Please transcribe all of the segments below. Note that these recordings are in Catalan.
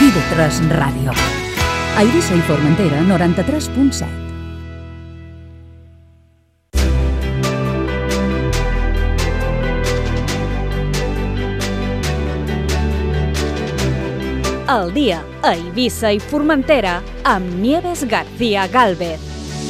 TV3 Ràdio. A Eivissa i Formentera, 93.7. El dia a Eivissa i Formentera amb Nieves García Gálvez.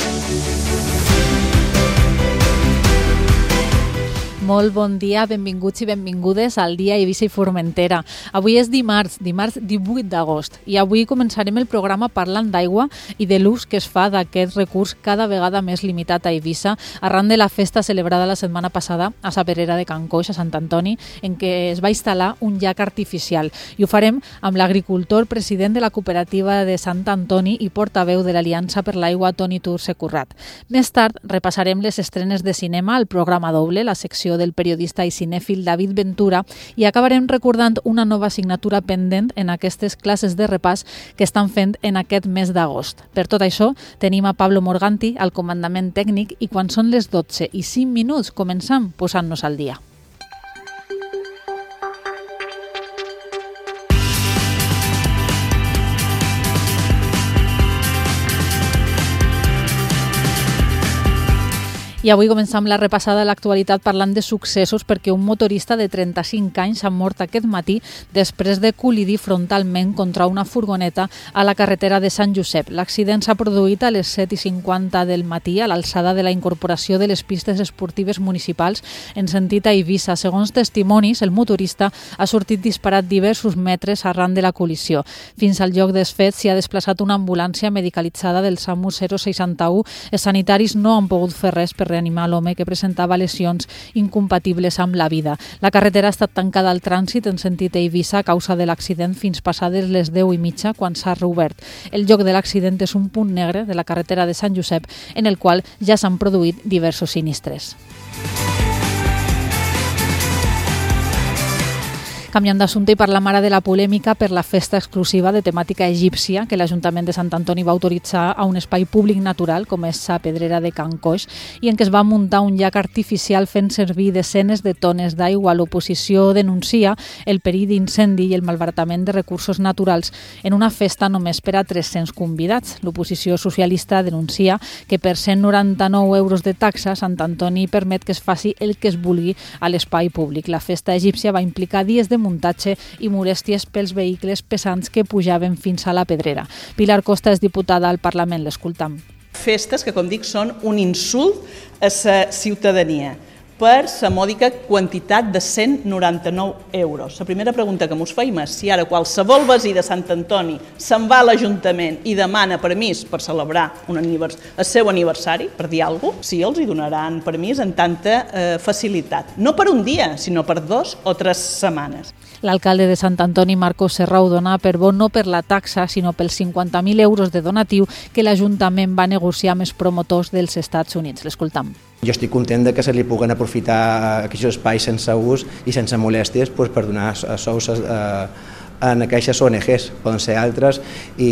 Molt bon dia, benvinguts i benvingudes al dia Eivissa i Formentera. Avui és dimarts 18 d'agost, i avui començarem el programa parlant d'aigua i de l'ús que es fa d'aquest recurs cada vegada més limitat a Eivissa arran de la festa celebrada la setmana passada a la Pedrera de Can Coix, a Sant Antoni, en què es va instal·lar un llac artificial. I ho farem amb l'agricultor, president de la cooperativa de Sant Antoni i portaveu de l'Aliança per l'Aigua, Toni Turce Currat. Més tard repassarem les estrenes de cinema, el programa doble, la secció del periodista i cinèfil David Ventura, i acabarem recordant una nova assignatura pendent en aquestes classes de repàs que estan fent en aquest mes d'agost. Per tot això, tenim a Pablo Morganti al comandament tècnic i quan són les 12:05 començam posant-nos al dia. I avui començam la repassada de l'actualitat parlant de successos perquè un motorista de 35 anys ha mort aquest matí després de col·lidir frontalment contra una furgoneta a la carretera de Sant Josep. L'accident s'ha produït a les 7:50 del matí a l'alçada de la incorporació de les pistes esportives municipals en sentit a Eivissa. Segons testimonis, el motorista ha sortit disparat diversos metres arran de la col·lisió. Fins al lloc dels fets s'hi ha desplaçat una ambulància medicalitzada del SAMU 061. Els sanitaris no han pogut fer res per reanimar l'home que presentava lesions incompatibles amb la vida. La carretera ha estat tancada al trànsit en sentit a Eivissa a causa de l'accident fins passades les 10:30 quan s'ha reobert. El lloc de l'accident és un punt negre de la carretera de Sant Josep en el qual ja s'han produït diversos sinistres. Canviant d'assumpte i parlam ara de la polèmica per la festa exclusiva de temàtica egípcia que l'Ajuntament de Sant Antoni va autoritzar a un espai públic natural com és la Pedrera de Can Coix i en què es va muntar un llac artificial fent servir desenes de tones d'aigua. L'oposició denuncia el perill d'incendi i el malbaratament de recursos naturals en una festa només per a 300 convidats. L'oposició socialista denuncia que per 199 euros de taxa Sant Antoni permet que es faci el que es vulgui a l'espai públic. La festa egípcia va implicar dies de muntatge i molèsties pels vehicles pesants que pujaven fins a la Pedrera. Pilar Costa és diputada al Parlament, l'escoltam. Festes que, com dic, són un insult a la ciutadania per la mòdica quantitat de 199 euros. La primera pregunta que mos feim és si ara qualsevol veí de Sant Antoni se'n va a l'Ajuntament i demana permís per celebrar el seu aniversari, per dir alguna cosa, si els hi donaran permís en tanta facilitat. No per un dia, sinó per 2 o 3 setmanes. L'alcalde de Sant Antoni, Marcos Serra, ho dona per bo no per la taxa, sinó pels 50.000 euros de donatiu que l'Ajuntament va negociar amb els promotors dels Estats Units. L'escoltam. Jo estic content que se li puguen aprofitar aquests espais sense ús i sense molèsties per donar sous en aquestes ONGs, poden ser altres,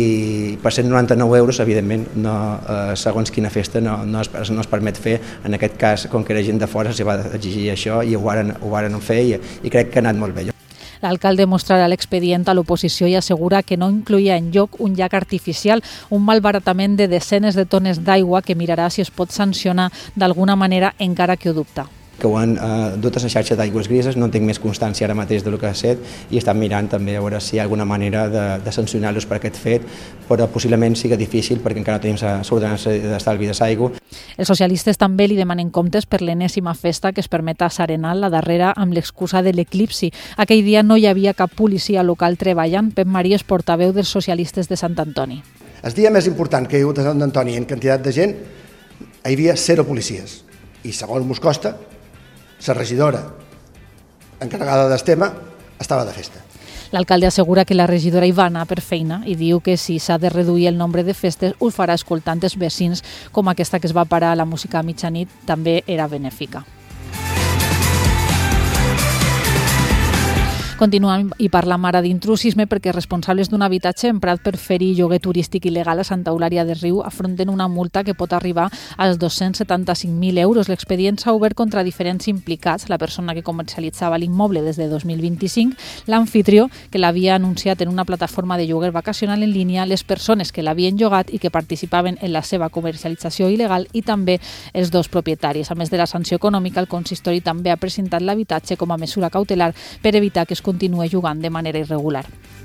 i per 199 euros, evidentment, segons quina festa no es permet fer. En aquest cas, com que era gent de fora, s'hi va exigir això i ho varen fer i crec que ha anat molt bé. L'alcalde mostrarà l'expedient a l'oposició i assegura que no incloïa enlloc un llac artificial, un malbaratament de desenes de tones d'aigua que mirarà si es pot sancionar d'alguna manera encara que ho dubta. Que ho han dut a la xarxa d'aigües grises, no tinc més constància ara mateix del que ha estat i estan mirant també a veure si hi ha alguna manera de sancionar-los per aquest fet, però possiblement sigui difícil perquè encara no tenim l'ordenança d'estalvi de l'aigua. Els socialistes també li demanen comptes per l'enèsima festa que es permet a S'Arenal, la darrera amb l'excusa de l'eclipsi. Aquell dia no hi havia cap policia local treballant. Pep Maria és portaveu dels socialistes de Sant Antoni. El dia més important que hi ha hagut a Sant Antoni en quantitat de gent, hi havia 0 policies i segons mos costa, la regidora encarregada del tema estava de festa. L'alcalde assegura que la regidora hi va anar per feina i diu que si s'ha de reduir el nombre de festes ho farà escoltant els vecins, com aquesta que es va parar a la música a mitjanit també era benèfica. Continuem i parlam ara d'intrusisme perquè responsables d'un habitatge emprat per fer-hi lloguer turístic il·legal a Santa Eulària de Riu afronten una multa que pot arribar als 275.000 euros. L'expedient s'ha obert contra diferents implicats, la persona que comercialitzava l'immoble des de 2025, l'anfitrió que l'havia anunciat en una plataforma de lloguer vacacional en línia, les persones que l'havien llogat i que participaven en la seva comercialització il·legal i també els dos propietaris. A més de la sanció econòmica, el consistori també ha presentat l'habitatge com a mesura cautelar per evitar que es continua jugant de manera irregular.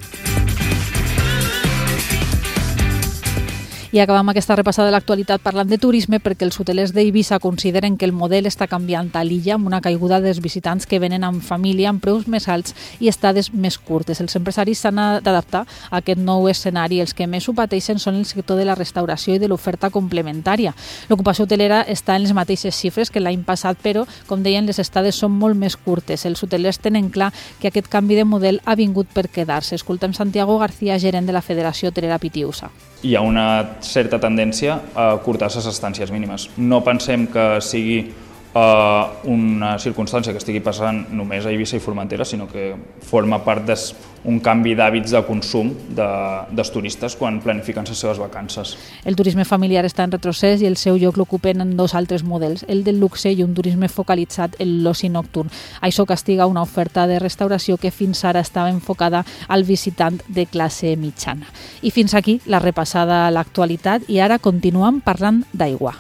I acabam aquesta repassada de l'actualitat parlant de turisme perquè els hotelers d'Eivissa consideren que el model està canviant a l'illa amb una caiguda dels visitants que venen amb família amb preus més alts i estades més curtes. Els empresaris s'han d'adaptar a aquest nou escenari. Els que més ho pateixen són el sector de la restauració i de l'oferta complementària. L'ocupació hotelera està en les mateixes xifres que l'any passat, però, com deien, les estades són molt més curtes. Els hotelers tenen clar que aquest canvi de model ha vingut per quedar-se. Escoltem Santiago García, gerent de la Federació Hotelera Pitiusa. Hi ha una certa tendència a acurtar les estàncies mínimes. No pensem que sigui una circumstància que estigui passant només a Eivissa i Formentera, sinó que forma part d'un canvi d'hàbits de consum dels turistes quan planifiquen les seves vacances. El turisme familiar està en retrocés i el seu lloc l'ocupen en dos altres models, el del luxe i un turisme focalitzat en l'oci nocturn. Això castiga una oferta de restauració que fins ara estava enfocada al visitant de classe mitjana. I fins aquí la repassada a l'actualitat i ara continuem parlant d'aigua.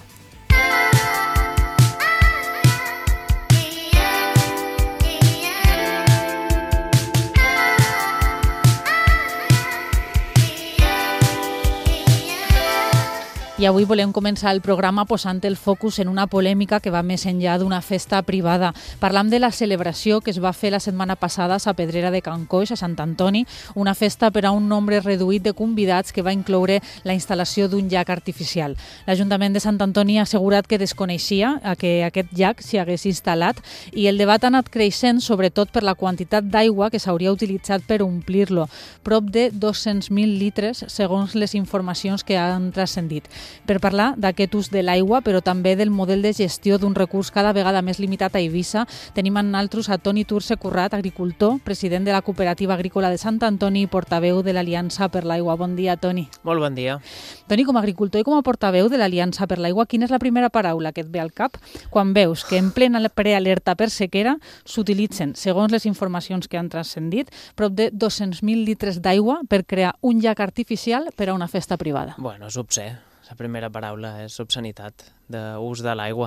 I avui volem començar el programa posant el focus en una polèmica que va més enllà d'una festa privada. Parlam de la celebració que es va fer la setmana passada a la Pedrera de Can Coix, a Sant Antoni, una festa per a un nombre reduït de convidats que va incloure la instal·lació d'un llac artificial. L'Ajuntament de Sant Antoni ha assegurat que desconeixia que aquest llac s'hi hagués instal·lat i el debat ha anat creixent sobretot per la quantitat d'aigua que s'hauria utilitzat per omplir-lo, prop de 200.000 litres segons les informacions que han transcendit. Per parlar d'aquest ús de l'aigua, però també del model de gestió d'un recurs cada vegada més limitat a Eivissa, tenim amb nosaltres a Toni Turce Currat, agricultor, president de la Cooperativa Agrícola de Sant Antoni i portaveu de l'Aliança per l'Aigua. Bon dia, Toni. Molt bon dia. Toni, com a agricultor i com a portaveu de l'Aliança per l'Aigua, quina és la primera paraula que et ve al cap quan veus que en plena prealerta per sequera s'utilitzen, segons les informacions que han transcendit, prop de 200.000 litres d'aigua per crear un llac artificial per a una festa privada? Bueno, és obscè. La primera paraula és obscenitat d'ús de l'aigua.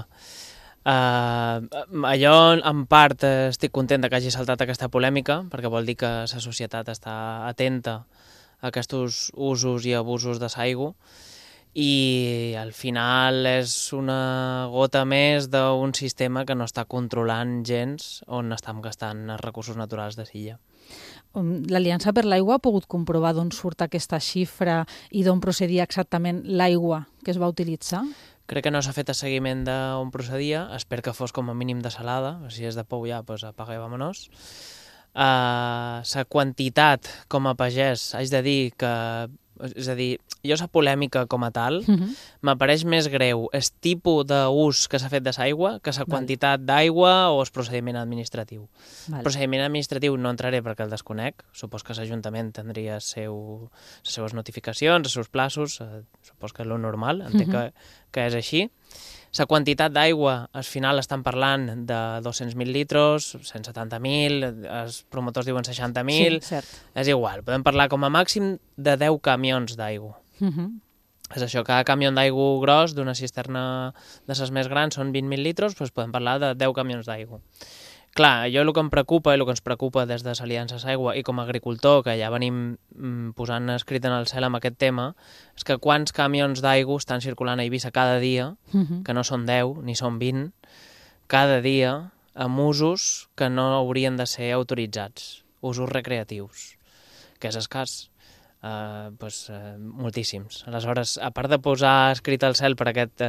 Allò, en part, estic content que hagi saltat aquesta polèmica, perquè vol dir que la societat està atenta a aquests usos i abusos de l'aigua, i al final és una gota més d'un sistema que no està controlant gens on estem gastant els recursos naturals de l'illa. L'Aliança per l'Aigua ha pogut comprovar d'on surt aquesta xifra i d'on procedia exactament l'aigua que es va utilitzar? Crec que no s'ha fet el seguiment d'on procedia, espero que fos com a mínim de salada, si és de pou ja, doncs apaga i vámonos. La quantitat com a pagès, haig de dir que, és a dir, jo la polèmica com a tal m'apareix més greu el tipus d'ús que s'ha fet de l'aigua que la quantitat d'aigua o el procediment administratiu. El procediment administratiu no entraré perquè el desconec, supos que l'Ajuntament tindria les seves notificacions, els seus plaços, supos que és lo normal, entenc que és així. La quantitat d'aigua, al final estan parlant de 200.000 litres, 170.000, els promotors diuen 60.000, és igual, podem parlar com a màxim de 10 camions d'aigua. És això, cada camió d'aigua gros d'una cisterna de les més grans són 20.000 litres, doncs podem parlar de 10 camions d'aigua. Clar, jo el que em preocupa i el que ens preocupa des de l'Aliança Aigua i com a agricultor, que ja venim posant escrit en el cel amb aquest tema, és que quants camions d'aigua estan circulant a Eivissa cada dia, que no són 10 ni són 20, cada dia amb usos que no haurien de ser autoritzats, usos recreatius, que és escàs. Moltíssims. Aleshores, a part de posar escrit al cel per aquest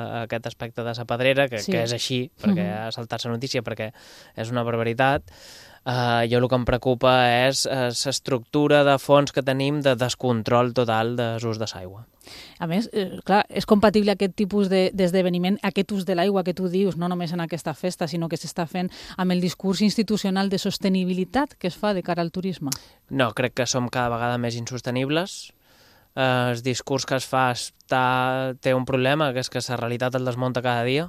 aspecte de la Pedrera, que és així, perquè ha saltat la notícia, perquè és una barbaritat, Jo el que em preocupa és l'estructura de fons que tenim de descontrol total dels ús de l'aigua. A més, clar, és compatible aquest tipus d'esdeveniment, aquest ús de l'aigua que tu dius, no només en aquesta festa, sinó que s'està fent amb el discurs institucional de sostenibilitat que es fa de cara al turisme? No, crec que som cada vegada més insostenibles. El discurs que es fa té un problema, que és que la realitat el desmunta cada dia.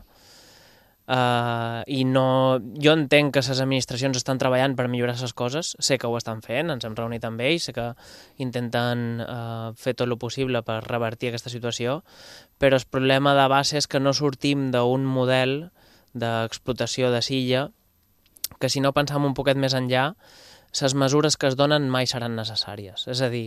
I jo entenc que les administracions estan treballant per millorar les coses, sé que ho estan fent, ens hem reunit amb ells, sé que intenten fer tot el possible per revertir aquesta situació, però el problema de base és que no sortim d'un model d'explotació de silla que si no pensam un poquet més enllà, les mesures que es donen mai seran necessàries. És a dir,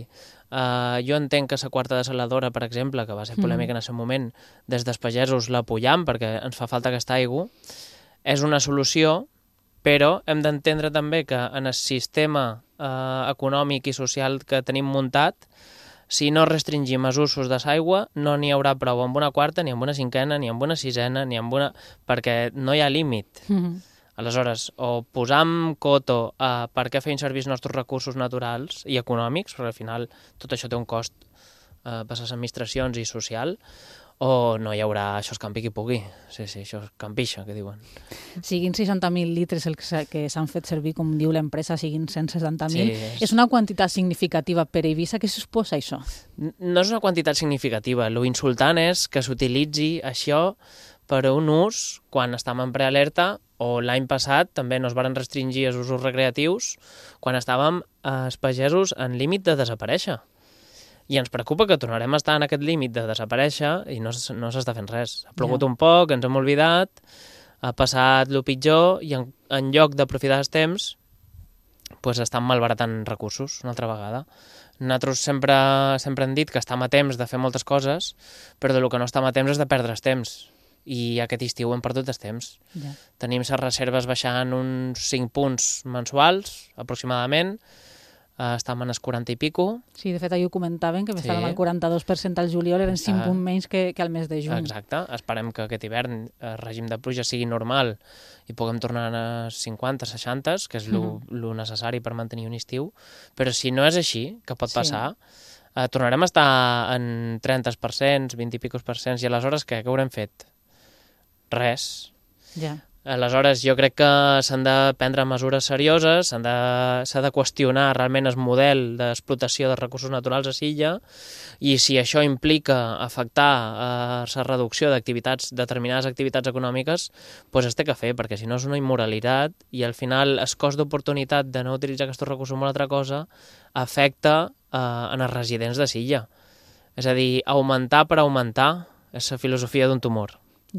jo entenc que la quarta desaladora, per exemple, que va ser polèmica en aquest moment, des dels pagesos la pujam perquè ens fa falta aquesta aigua, és una solució, però hem d'entendre també que en el sistema econòmic i social que tenim muntat, si no restringim els usos de l'aigua, no n'hi haurà prou amb una quarta, ni amb una cinquena, ni amb una sisena, ni amb una... perquè no hi ha límit. Aleshores, o posam coto a per què feim servir els nostres recursos naturals i econòmics, perquè al final tot això té un cost per les administracions i social, o no hi haurà això es campi qui pugui. Sí, això es campixa, que diuen. Siguin 60.000 litres el que s'han fet servir, com diu l'empresa, siguin 160.000. Sí, és una quantitat significativa per Eivissa. Què suposa això? No és una quantitat significativa. Lo insultant és que s'utilitzi això per un ús quan estàvem en prealerta, o l'any passat també no es van restringir els usos recreatius quan estàvem els pagesos en límit de desaparèixer. I ens preocupa que tornarem a estar en aquest límit de desaparèixer i no s'està fent res. Ha plogut un poc, ens hem oblidat, ha passat el pitjor i en lloc d'aprofitar els temps estan malbaratant recursos una altra vegada. Nosaltres sempre hem dit que estem a temps de fer moltes coses, però del que no estem a temps és de perdre el temps. I aquest estiu hem perdut el temps. Tenim les reserves baixant uns 5 punts mensuals, aproximadament. Estem en els 40 i pico. Sí, de fet, ahir ho comentaven, que estàvem al 42% al juliol, eren 5 punts menys que al mes de juny. Exacte. Esperem que aquest hivern el règim de pluja sigui normal i puguem tornar a 50, 60, que és el necessari per mantenir un estiu. Però si no és així, que pot passar, tornarem a estar en 30%, 20 i picos %, i aleshores què haurem fet? Res. Aleshores, jo crec que s'han de prendre mesures serioses, s'ha de qüestionar realment el model d'explotació de recursos naturals a l'illa, i si això implica afectar la reducció determinades activitats econòmiques, doncs es té que fer, perquè si no és una immoralitat i al final el cost d'oportunitat de no utilitzar aquests recursos en una altra cosa afecta en els residents de l'illa. És a dir, augmentar per augmentar és la filosofia d'un tumor.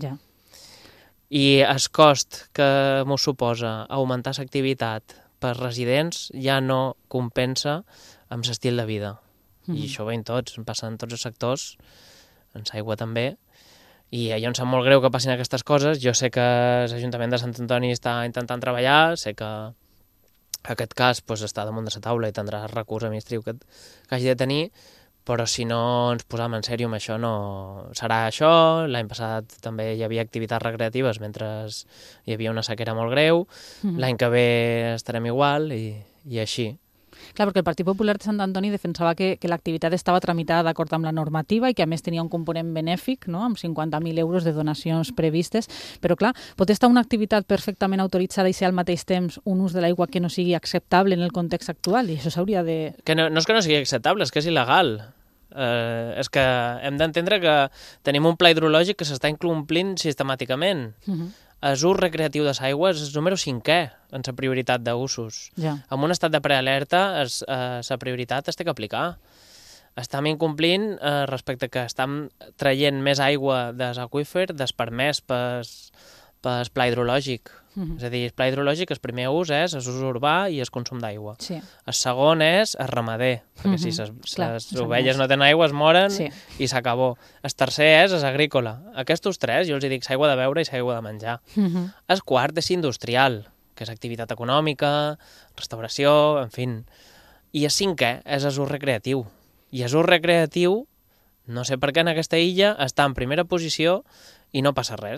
I el cost que m'ho suposa augmentar l'activitat per residents ja no compensa amb l'estil de vida. I això ho veiem tots, passa en tots els sectors, en l'aigua també, i a mi em sap molt greu que passin aquestes coses. Jo sé que l'Ajuntament de Sant Antoni està intentant treballar, sé que aquest cas està damunt de la taula i tindrà el recurs administratiu que hagi de tenir, però si no ens posam en sèrio amb això no serà això. L'any passat també hi havia activitats recreatives mentre hi havia una sequera molt greu, l'any que ve estarem igual i així. Clar, perquè el Partit Popular de Sant Antoni defensava que l'activitat estava tramitada d'acord amb la normativa i que a més tenia un component benèfic, no?, amb 50.000 euros de donacions previstes, però clar, pot estar una activitat perfectament autoritzada i ser al mateix temps un ús de l'aigua que no sigui acceptable en el context actual, i això s'hauria de... No és que no sigui acceptable, és que és il·legal. És que hem d'entendre que tenim un pla hidrològic que s'està incomplint sistemàticament. El ús recreatiu de l'aigua és el número 5è en la prioritat d'usos. En un estat de prealerta la prioritat es té que aplicar. Estem incomplint respecte que estem traient més aigua dels aqüífers del permès pel pla hidrològic. És a dir, el pla hidrològic, el primer ús és l'ús urbà i el consum d'aigua. El segon és el ramader, perquè si les ovelles no tenen aigua es moren i s'acabó. El tercer és l'agrícola. Aquests tres, jo els dic aigua de beure i aigua de menjar. El quart és industrial, que és activitat econòmica, restauració, en fi. I el cinquè és l'ús recreatiu. I l'ús recreatiu, no sé per què en aquesta illa, està en primera posició i no passa res.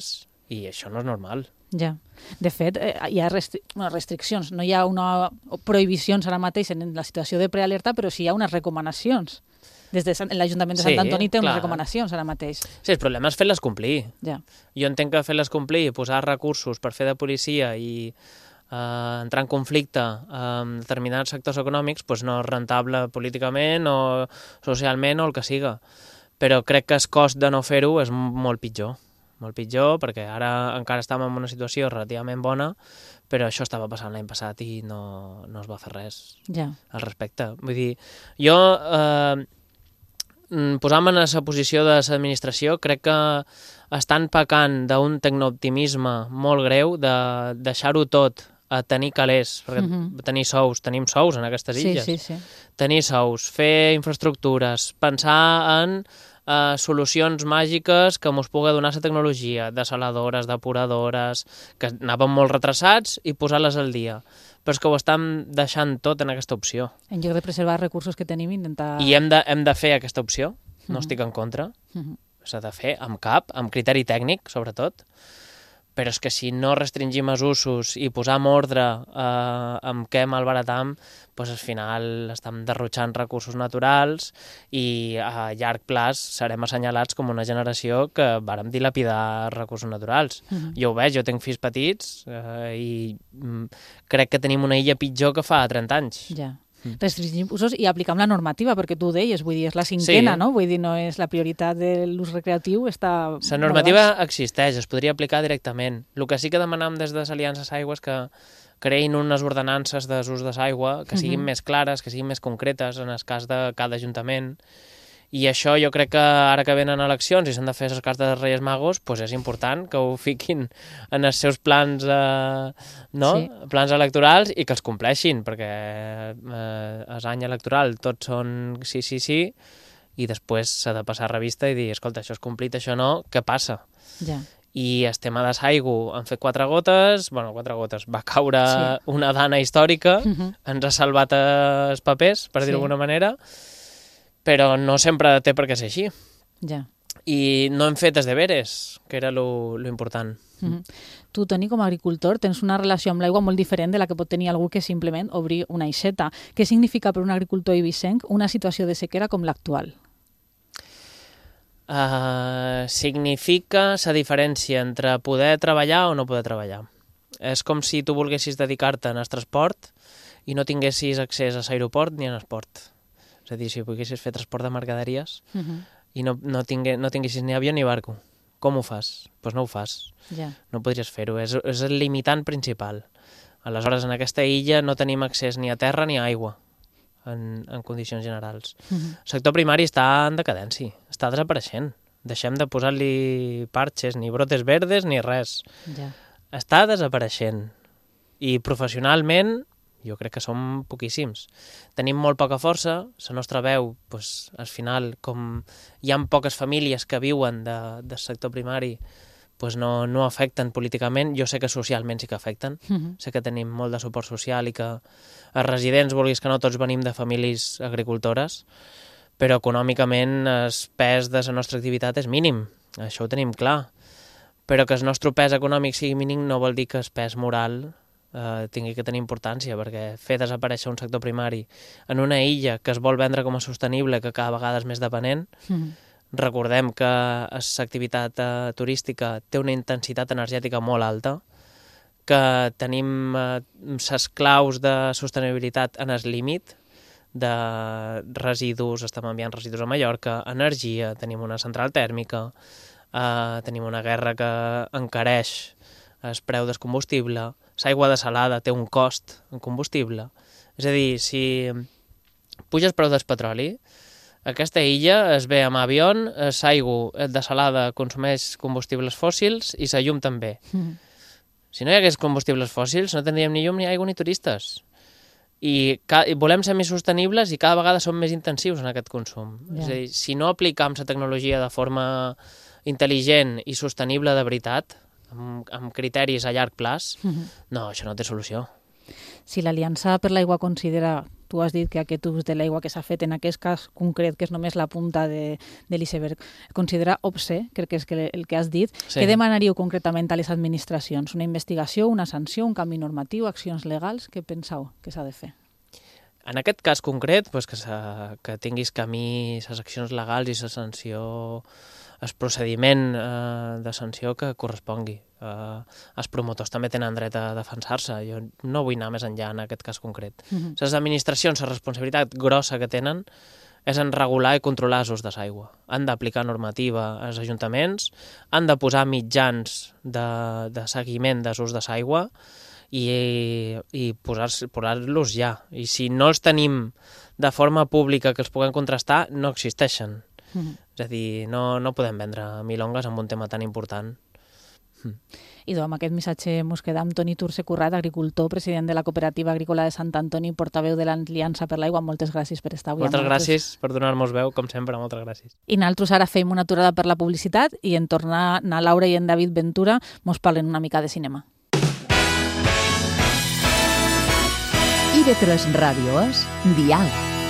i això no és normal. Ja. De fet, hi ha restriccions, no hi ha prohibicions ara mateix en la situació de prealerta, però sí hi ha unes recomanacions. Des de l'Ajuntament de Sant Antoni té unes recomanacions ara mateix. Sí, el problema és fer-les complir. Ja. Jo entenc que fer-les complir, posar recursos per fer de policia i entrar en conflicte amb determinats sectors econòmics no és rentable políticament o socialment o el que siga. Però crec que el cost de no fer-ho és molt pitjor. Molt pitjor, perquè ara encara estem en una situació relativament bona, però això estava passant l'any passat i no es va fer res al respecte. Vull dir, jo, posant-me en la posició de l'administració, crec que estan pecant d'un tecnooptimisme molt greu de deixar-ho tot a tenir calés, perquè tenir sous, tenim sous en aquestes illes. Sí. Tenir sous, fer infraestructures, pensar en solucions màgiques que ens pugui donar la tecnologia, desaladores, depuradores, que anaven molt retrasats i posar-les al dia. Però és que ho estem deixant tot en aquesta opció. En lloc de preservar els recursos que tenim, intentar... I hem de fer aquesta opció, no estic en contra. S'ha de fer amb cap, amb criteri tècnic, sobretot. Però és que si no restringim els usos i posam ordre amb què malbaratam, al final estem derrotxant recursos naturals i a llarg plaç serem assenyalats com una generació que vàrem dilapidar recursos naturals. Jo ho veig, jo tinc fills petits i crec que tenim una illa pitjor que fa 30 anys. Ja. Restringim usos i aplicam la normativa, perquè tu ho deies, vull dir, és la cinquena, no? Vull dir, no és la prioritat de l'ús recreatiu, està... La normativa existeix, es podria aplicar directament. El que sí que demanam des de l'Aliança Aigua és que creïn unes ordenances d'ús de l'aigua que siguin més clares, que siguin més concretes en el cas de cada ajuntament. I això jo crec que ara que venen eleccions i s'han de fer les cartes dels Reis Magos, és important que ho fiquin en els seus plans, plans electorals i que els compleixin, perquè l'any electoral tots són sí i després s'ha de passar a revista i dir, escolta, això és complit, això no, què passa? Ja. I el tema de l'aigua han fet 4 gotes, va caure una dana històrica, ens ha salvat els papers, per dir-ho d'alguna manera, però no sempre té per què ser així. Ja. I no hem fet els deberes, que era lo important. Tu, Toni, com a agricultor, tens una relació amb l'aigua molt diferent de la que pot tenir algú que simplement obri una aixeta. Què significa per un agricultor eivissenc una situació de sequera com l'actual? Significa la diferència entre poder treballar o no poder treballar. És com si tu volguessis dedicar-te al transport i no tinguessis accés a l'aeroport ni a l'esport. És a dir, si volguessis fer transport de mercaderies i no tinguessis ni avió ni barco, com ho fas? Doncs no ho fas. No podries fer-ho. És el limitant principal. Aleshores, en aquesta illa no tenim accés ni a terra ni a aigua, en condicions generals. El sector primari està en decadència, està desapareixent. Deixem de posar-li parxes, ni brotes verdes, ni res. Està desapareixent. I professionalment, jo crec que som poquíssims. Tenim molt poca força, la nostra veu, al final, com hi ha poques famílies que viuen del sector primari, no afecten políticament. Jo sé que socialment sí que afecten, sé que tenim molt de suport social i que els residents, vulguis que no, tots venim de famílies agricultores, però econòmicament el pes de la nostra activitat és mínim, això ho tenim clar. Però que el nostre pes econòmic sigui mínim no vol dir que el pes moral tingui que tenir importància, perquè fer desaparèixer un sector primari en una illa que es vol vendre com a sostenible, que cada vegada és més dependent, recordem que l'activitat turística té una intensitat energètica molt alta, que tenim les claus de sostenibilitat en el límit de residus, estem enviant residus a Mallorca, energia, tenim una central tèrmica, tenim una guerra que encareix el preu del combustible, l'aigua desalada té un cost en combustible. És a dir, si puja el preu del petroli, aquesta illa es ve amb avió, l'aigua desalada consumeix combustibles fòssils i la llum també. Si no hi hagués combustibles fòssils, no tindríem ni llum, ni aigua, ni turistes. I volem ser més sostenibles i cada vegada som més intensius en aquest consum. És a dir, si no aplicam la tecnologia de forma intel·ligent i sostenible de veritat, amb criteris a llarg plaç, no, això no té solució. Si l'Aliança per l'Aigua considera Tu has dit que aquest ús de l'aigua que s'ha fet en aquest cas concret, que és només la punta de l'iceberg, considera obscè, crec que és el que has dit. Sí. Què demanaríeu concretament a les administracions? Una investigació, una sanció, un canvi normatiu, accions legals? Què penseu que s'ha de fer? En aquest cas concret, que tinguis camí, les accions legals i la sanció, el procediment de sanció que correspongui. Els promotors també tenen dret a defensar-se. Jo no vull anar més enllà en aquest cas concret. Les administracions, la responsabilitat grossa que tenen és en regular i controlar els ús de l'aigua. Han d'aplicar normativa als ajuntaments, han de posar mitjans de seguiment dels ús de l'aigua i posar-los ja. I si no els tenim de forma pública que els puguem contrastar, no existeixen. És a dir, no podem vendre milongues amb un tema tan important. I amb aquest missatge mos queda amb Toni Turce Currat, agricultor, president de la Cooperativa Agrícola de Sant Antoni, portaveu de l'Aliança per l'Aigua. Moltes gràcies per estar avui. Moltes gràcies per donar-nos veu, com sempre, moltes gràcies. I nosaltres ara fem una aturada per la publicitat i en tornar na Laura i en David Ventura mos parlen una mica de cinema. IB3 Ràdio és Dial.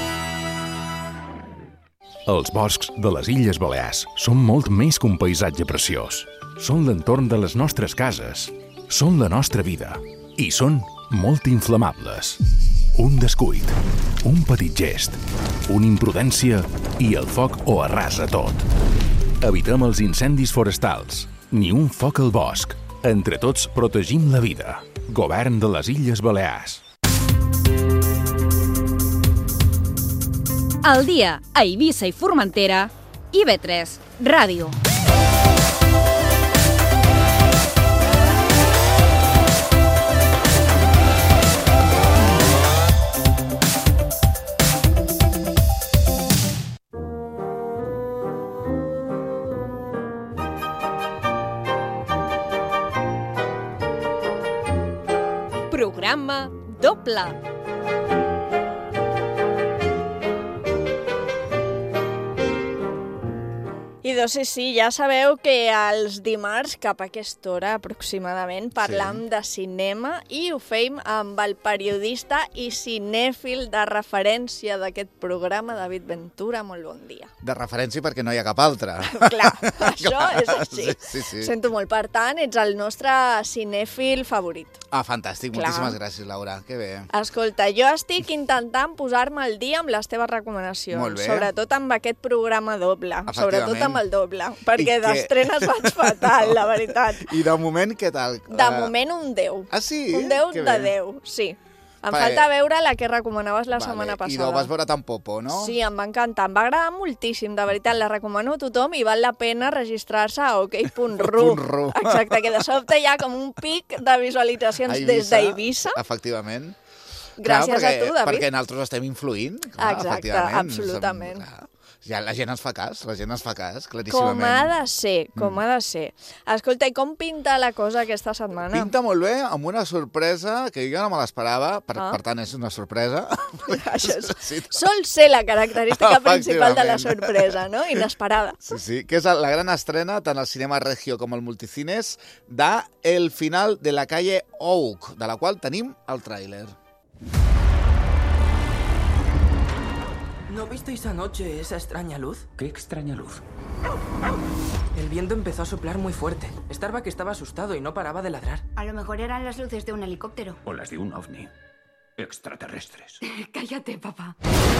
Els boscs de les Illes Balears són molt més que un paisatge preciós. Són l'entorn de les nostres cases, són la nostra vida i són molt inflamables. Un descuit, un petit gest, una imprudència i el foc ho arrasa tot. Evitem els incendis forestals, ni un foc al bosc. Entre tots protegim la vida. Govern de les Illes Balears. Al dia a Eivissa i Formentera, IB3 Ràdio. Programa doble. I doncs sí, ja sabeu que els dimarts, cap a aquesta hora aproximadament, parlam de cinema i ho fem amb el periodista i cinèfil de referència d'aquest programa, David Ventura. Molt bon dia. De referència perquè no hi ha cap altre. Clar, això és així. Sí. Sento molt. Per tant, ets el nostre cinèfil favorit. Ah, fantàstic. Clar. Moltíssimes gràcies, Laura. Que bé. Escolta, jo estic intentant posar-me al dia amb les teves recomanacions. Molt bé. Sobretot amb aquest programa doble. Sobretot amb el doble. Perquè I d'estrenes vaig fatal, la veritat. I de moment, què tal? De moment un 10. Ah, sí? Un 10 Que de bé. 10, sí. Em falta veure la que recomanaves la setmana passada. I no ho vas veure tan popo, no? Sí, em va encantar. Em va agradar moltíssim, de veritat. La recomano a tothom i val la pena registrar-se a ok.ru. Exacte, que de sobte hi ha com un pic de visualitzacions des d'Eivissa. Efectivament. Gràcies a tu, David. Perquè nosaltres estem influint. Clar, exacte, absolutament. Ja la gent ens fa cas, claríssimament. Com ha de ser. Escolta, i com pinta la cosa aquesta setmana? Pinta molt bé, amb una sorpresa que jo no me l'esperava, per tant és una sorpresa. Això sol ser la característica principal de la sorpresa, no? Inesperada. Sí, que és la gran estrena, tant al cinema Regio com al Multicines, de El final de la calle Oak, de la qual tenim el tràiler. ¿No visteis anoche esa extraña luz? ¿Qué extraña luz? El viento empezó a soplar muy fuerte. Starbuck estaba asustado y no paraba de ladrar. A lo mejor eran las luces de un helicóptero. O las de un ovni. Extraterrestres. Cállate, papá.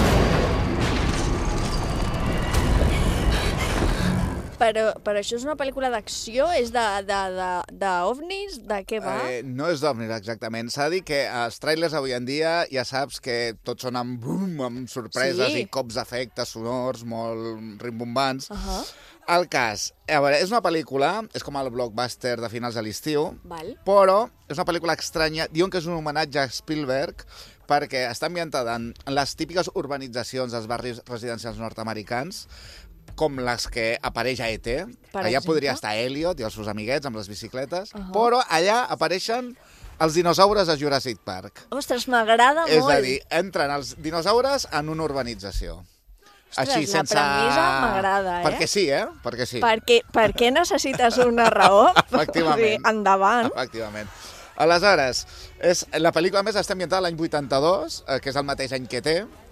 Però això és una pel·lícula d'acció? És d'ovnis? De què va? No és d'ovnis, exactament. S'ha de dir que els trailers avui en dia ja saps que tots són amb boom, amb sorpreses i cops d'efectes sonors molt rimbombants. El cas, a veure, és una pel·lícula, és com el blockbuster de finals de l'estiu, però és una pel·lícula estranya. Diuen que és un homenatge a Spielberg perquè està ambientada en les típiques urbanitzacions dels barris residencials nord-americans, com les que apareix a E.T. Allà podria estar Elliot i els seus amiguets amb les bicicletes, però allà apareixen els dinosaures a Jurassic Park. Ostres, m'agrada molt. És a dir, entren els dinosaures en una urbanització. Ostres, la premissa m'agrada, Perquè sí, Perquè sí. Per què necessites una raó? Efectivament. Endavant. Efectivament. Aleshores, la pel·lícula més està ambientada l'any 82, que és el mateix any que té,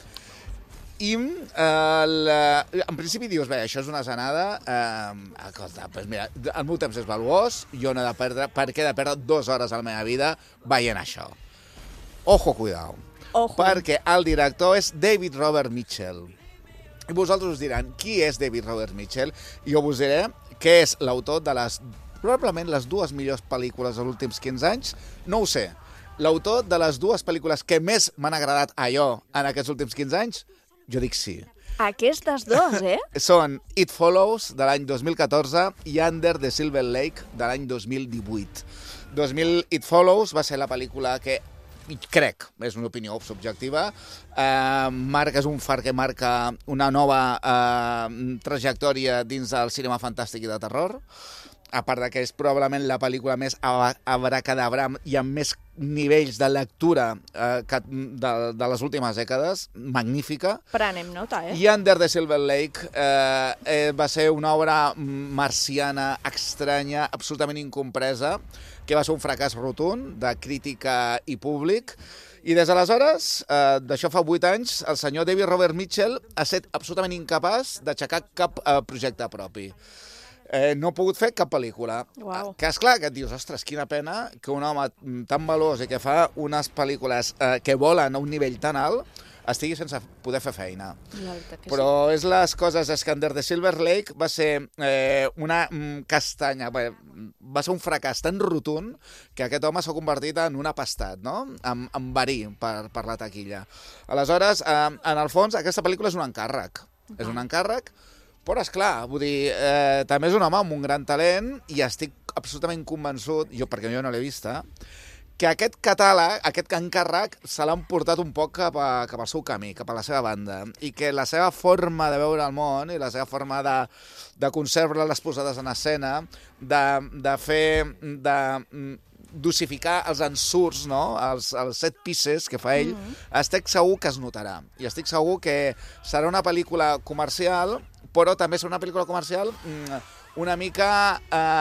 i en principi dius, bé, això és una zanada, escolta, doncs mira, el meu temps és valuós, jo no he de perdre, per què he de perdre 2 hores a la meva vida veient això? Ojo, cuidao, perquè el director és David Robert Mitchell. I vosaltres us diran, qui és David Robert Mitchell? I jo vos diré que és l'autor de probablement les 2 millors pel·lícules dels últims 15 anys, no ho sé, l'autor de les 2 pel·lícules que més m'han agradat allò en aquests últims 15 anys, jo dic sí. Aquestes 2, Són It Follows, de l'any 2014, i Under the Silver Lake, de l'any 2018. It Follows va ser la pel·lícula que crec, és una opinió subjectiva, és un far que marca una nova trajectòria dins del cinema fantàstic i de terror, a part que és probablement la pel·lícula més abracadabra i amb més nivells de lectura de les últimes dècades, magnífica. Prenem nota, I Under the Silver Lake va ser una obra marciana estranya, absolutament incompresa, que va ser un fracàs rotund de crítica i públic. I des d'aleshores, d'això fa 8 anys, el senyor David Robert Mitchell ha estat absolutament incapaç d'aixecar cap projecte propi. No ha pogut fer cap pel·lícula. Wow. Que esclar, que et dius, ostres, quina pena que un home tan valuós i que fa unes pel·lícules que volen a un nivell tan alt estigui sense poder fer feina. Però és les coses, és que Under the Silver Lake va ser una castanya, va ser un fracàs tan rotund que aquest home s'ha convertit en un apastat, no? En verí per la taquilla. Aleshores, en el fons, aquesta pel·lícula és un encàrrec. És un encàrrec, però, esclar, vull dir, també és un home amb un gran talent i estic absolutament convençut, perquè jo no l'he vista, que aquest catàleg, aquest encàrrec, se l'han portat un poc cap al seu camí, cap a la seva banda, i que la seva forma de veure el món i la seva forma de concebre les posades en escena, de fer... dosificar els ensurts, no? els set pieces que fa ell, estic segur que es notarà. I estic segur que serà una pel·lícula comercial, però també serà una pel·lícula comercial una mica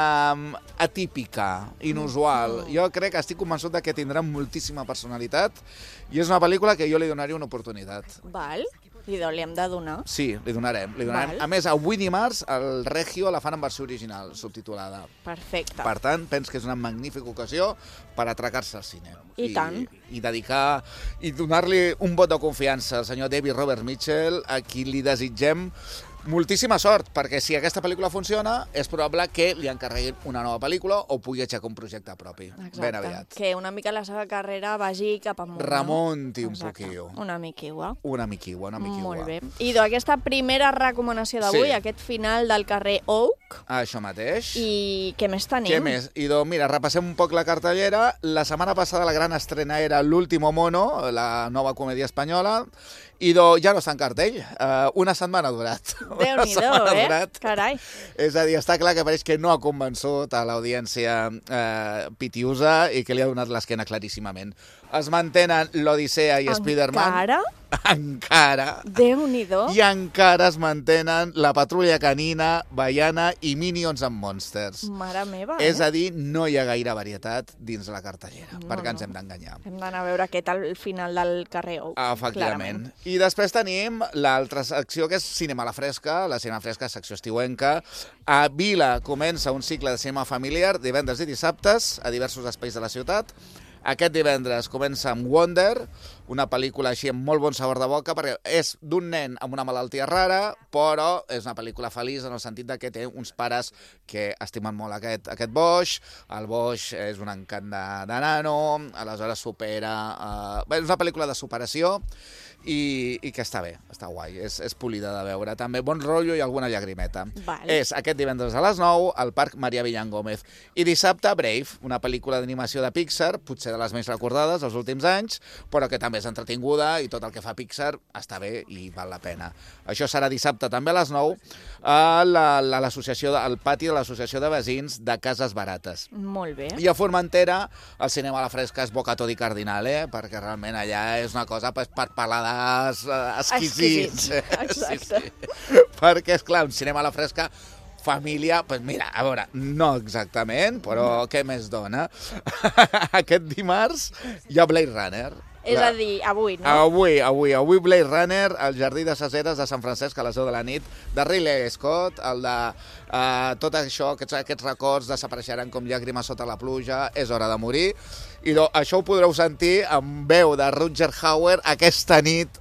atípica, inusual. Jo crec que estic convençut que tindrà moltíssima personalitat i és una pel·lícula que jo li donaria una oportunitat. Val. Li hem de donar? Sí, li donarem. A més, avui dimarts, el Regio la fan en versió original, subtitulada. Perfecte. Per tant, penso que és una magnífica ocasió per atracar-se al cine. I tant. I dedicar, i donar-li un vot de confiança al senyor David Robert Mitchell, a qui li desitgem moltíssima sort, perquè si aquesta pel·lícula funciona, és probable que li encarreguin una nova pel·lícula o pugui aixecar un projecte propi. Exacte. Ben aviat. Que una mica la seva carrera vagi cap amunt. Remunti un poquillo. Una miquiua. Una miquiua. Molt bé. I aquesta primera recomanació d'avui, aquest final del carrer Oak. Això mateix. I què més tenim? Què més? I mira, repassem un poc la cartellera. La setmana passada la gran estrena era L'último mono, la nova comèdia espanyola, i ja no està en cartell. Una setmana ha durat. Déu-n'hi-do, Carai. És a dir, està clar que pareix que no ha convençut a l'audiència pitiusa i que li ha donat l'esquena claríssimament. Es mantenen l'Odissea i Spider-Man. Encara? Encara. Déu-n'hi-do. I encara es mantenen la Patrulla Canina, Baiana i Minions and Monsters. Mare meva, És a dir, no hi ha gaire varietat dins la cartellera, perquè ens hem d'enganyar. Hem d'anar a veure què tal el final del carrer Oak. Efectivament. I després tenim l'altra secció, que és Cinema a la Fresca, la Cinema Fresca, secció estiuenca. A Vila comença un cicle de cinema familiar divendres i dissabtes a diversos espais de la ciutat. Aquest divendres comença amb Wonder, una pel·lícula així amb molt bon sabor de boca, perquè és d'un nen amb una malaltia rara, però és una pel·lícula feliç en el sentit que té uns pares que estimen molt aquest boix. El boix és un encant de nano, aleshores supera... És una pel·lícula de superació i que està bé, està guai, és polida de veure. També bon rotllo i alguna llagrimeta. És aquest divendres a les 9 al Parc Maria Villan Gómez. I dissabte Brave, una pel·lícula d'animació de Pixar, potser de les més recordades dels últims anys, però que també és entretinguda i tot el que fa Pixar està bé i val la pena. Això serà dissabte també a les 9 al pati de l'Associació de Veïns de Cases Barates. Molt bé. I a Formentera, el cinema a la fresca és Boca Tot i Cardinal, perquè realment allà és una cosa per paladars exquisits. Exacte. Sí. Perquè, és clar, un cinema a la fresca família, doncs mira, a veure, no exactament, però què més dona? Aquest dimarts hi ha Blade Runner. És a dir, avui, no? Avui Blade Runner, al Jardí de ses Eres de Sant Francesc a les 10 de la nit, de Ridley Scott, el de tot això, aquests records desapareixeran com llàgrimes sota la pluja, és hora de morir. I això ho podreu sentir amb veu de Rutger Hauer aquesta nit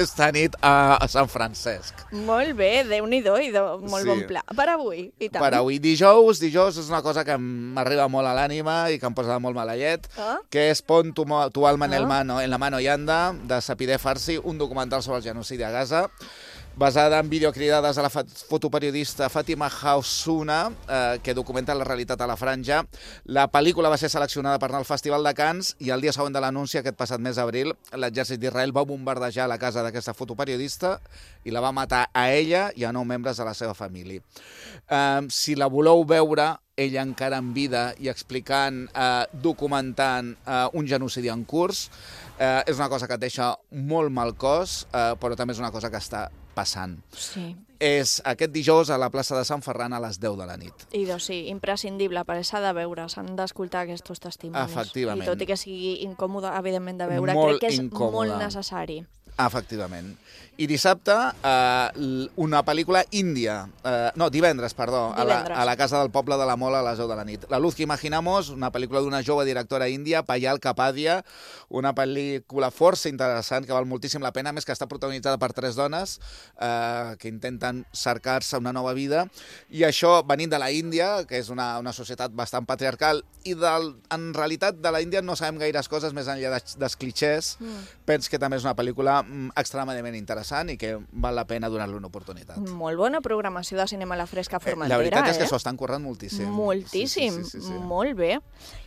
a Sant Francesc. Molt bé, Déu-n'hi-do, molt bon pla. Per avui, i tant. Per avui. Dijous és una cosa que m'arriba molt a l'ànima i que em posa molt malalet, que és Pon tu alma en la mano y anda, de Sapideh Farsi, un documental sobre el genocidi a Gaza, basada en videocridades de la fotoperiodista Fatima Housouna, que documenta la realitat a la franja. La pel·lícula va ser seleccionada per anar al Festival de Cannes i el dia següent de l'anunci, aquest passat mes d'abril, l'exèrcit d'Israel va bombardejar la casa d'aquesta fotoperiodista i la va matar a ella i a 9 membres de la seva família. Si la voleu veure, ella encara en vida i explicant, documentant un genocidi en curs, és una cosa que et deixa molt mal cos, però també és una cosa que està passant. Sí. És aquest dijous a la plaça de Sant Ferran a les 10 de la nit. I sí, imprescindible, per s'ha de veure, s'han d'escoltar aquests testimonis. Efectivament. I tot i que sigui incòmode, evidentment, de veure, molt crec que és incòmode. molt necessari. Efectivament. I dissabte, una pel·lícula índia, divendres, a la Casa del Poble de la Mola a les 10 de la nit. La luz que imaginamos, una pel·lícula d'una jove directora índia, Payal Kapadia, una pel·lícula força interessant que val moltíssim la pena, més que està protagonitzada per 3 dones que intenten cercar-se una nova vida, i això venint de la Índia, que és una societat bastant patriarcal, i en realitat de la Índia no sabem gaires coses més enllà dels clichés. Penso que també és una pel·lícula extremadament interessant i que val la pena donar-li una oportunitat. Molt bona programació de cinema a la fresca Formentera. La veritat és que s'ho estan currant moltíssim. Moltíssim, sí. Molt bé.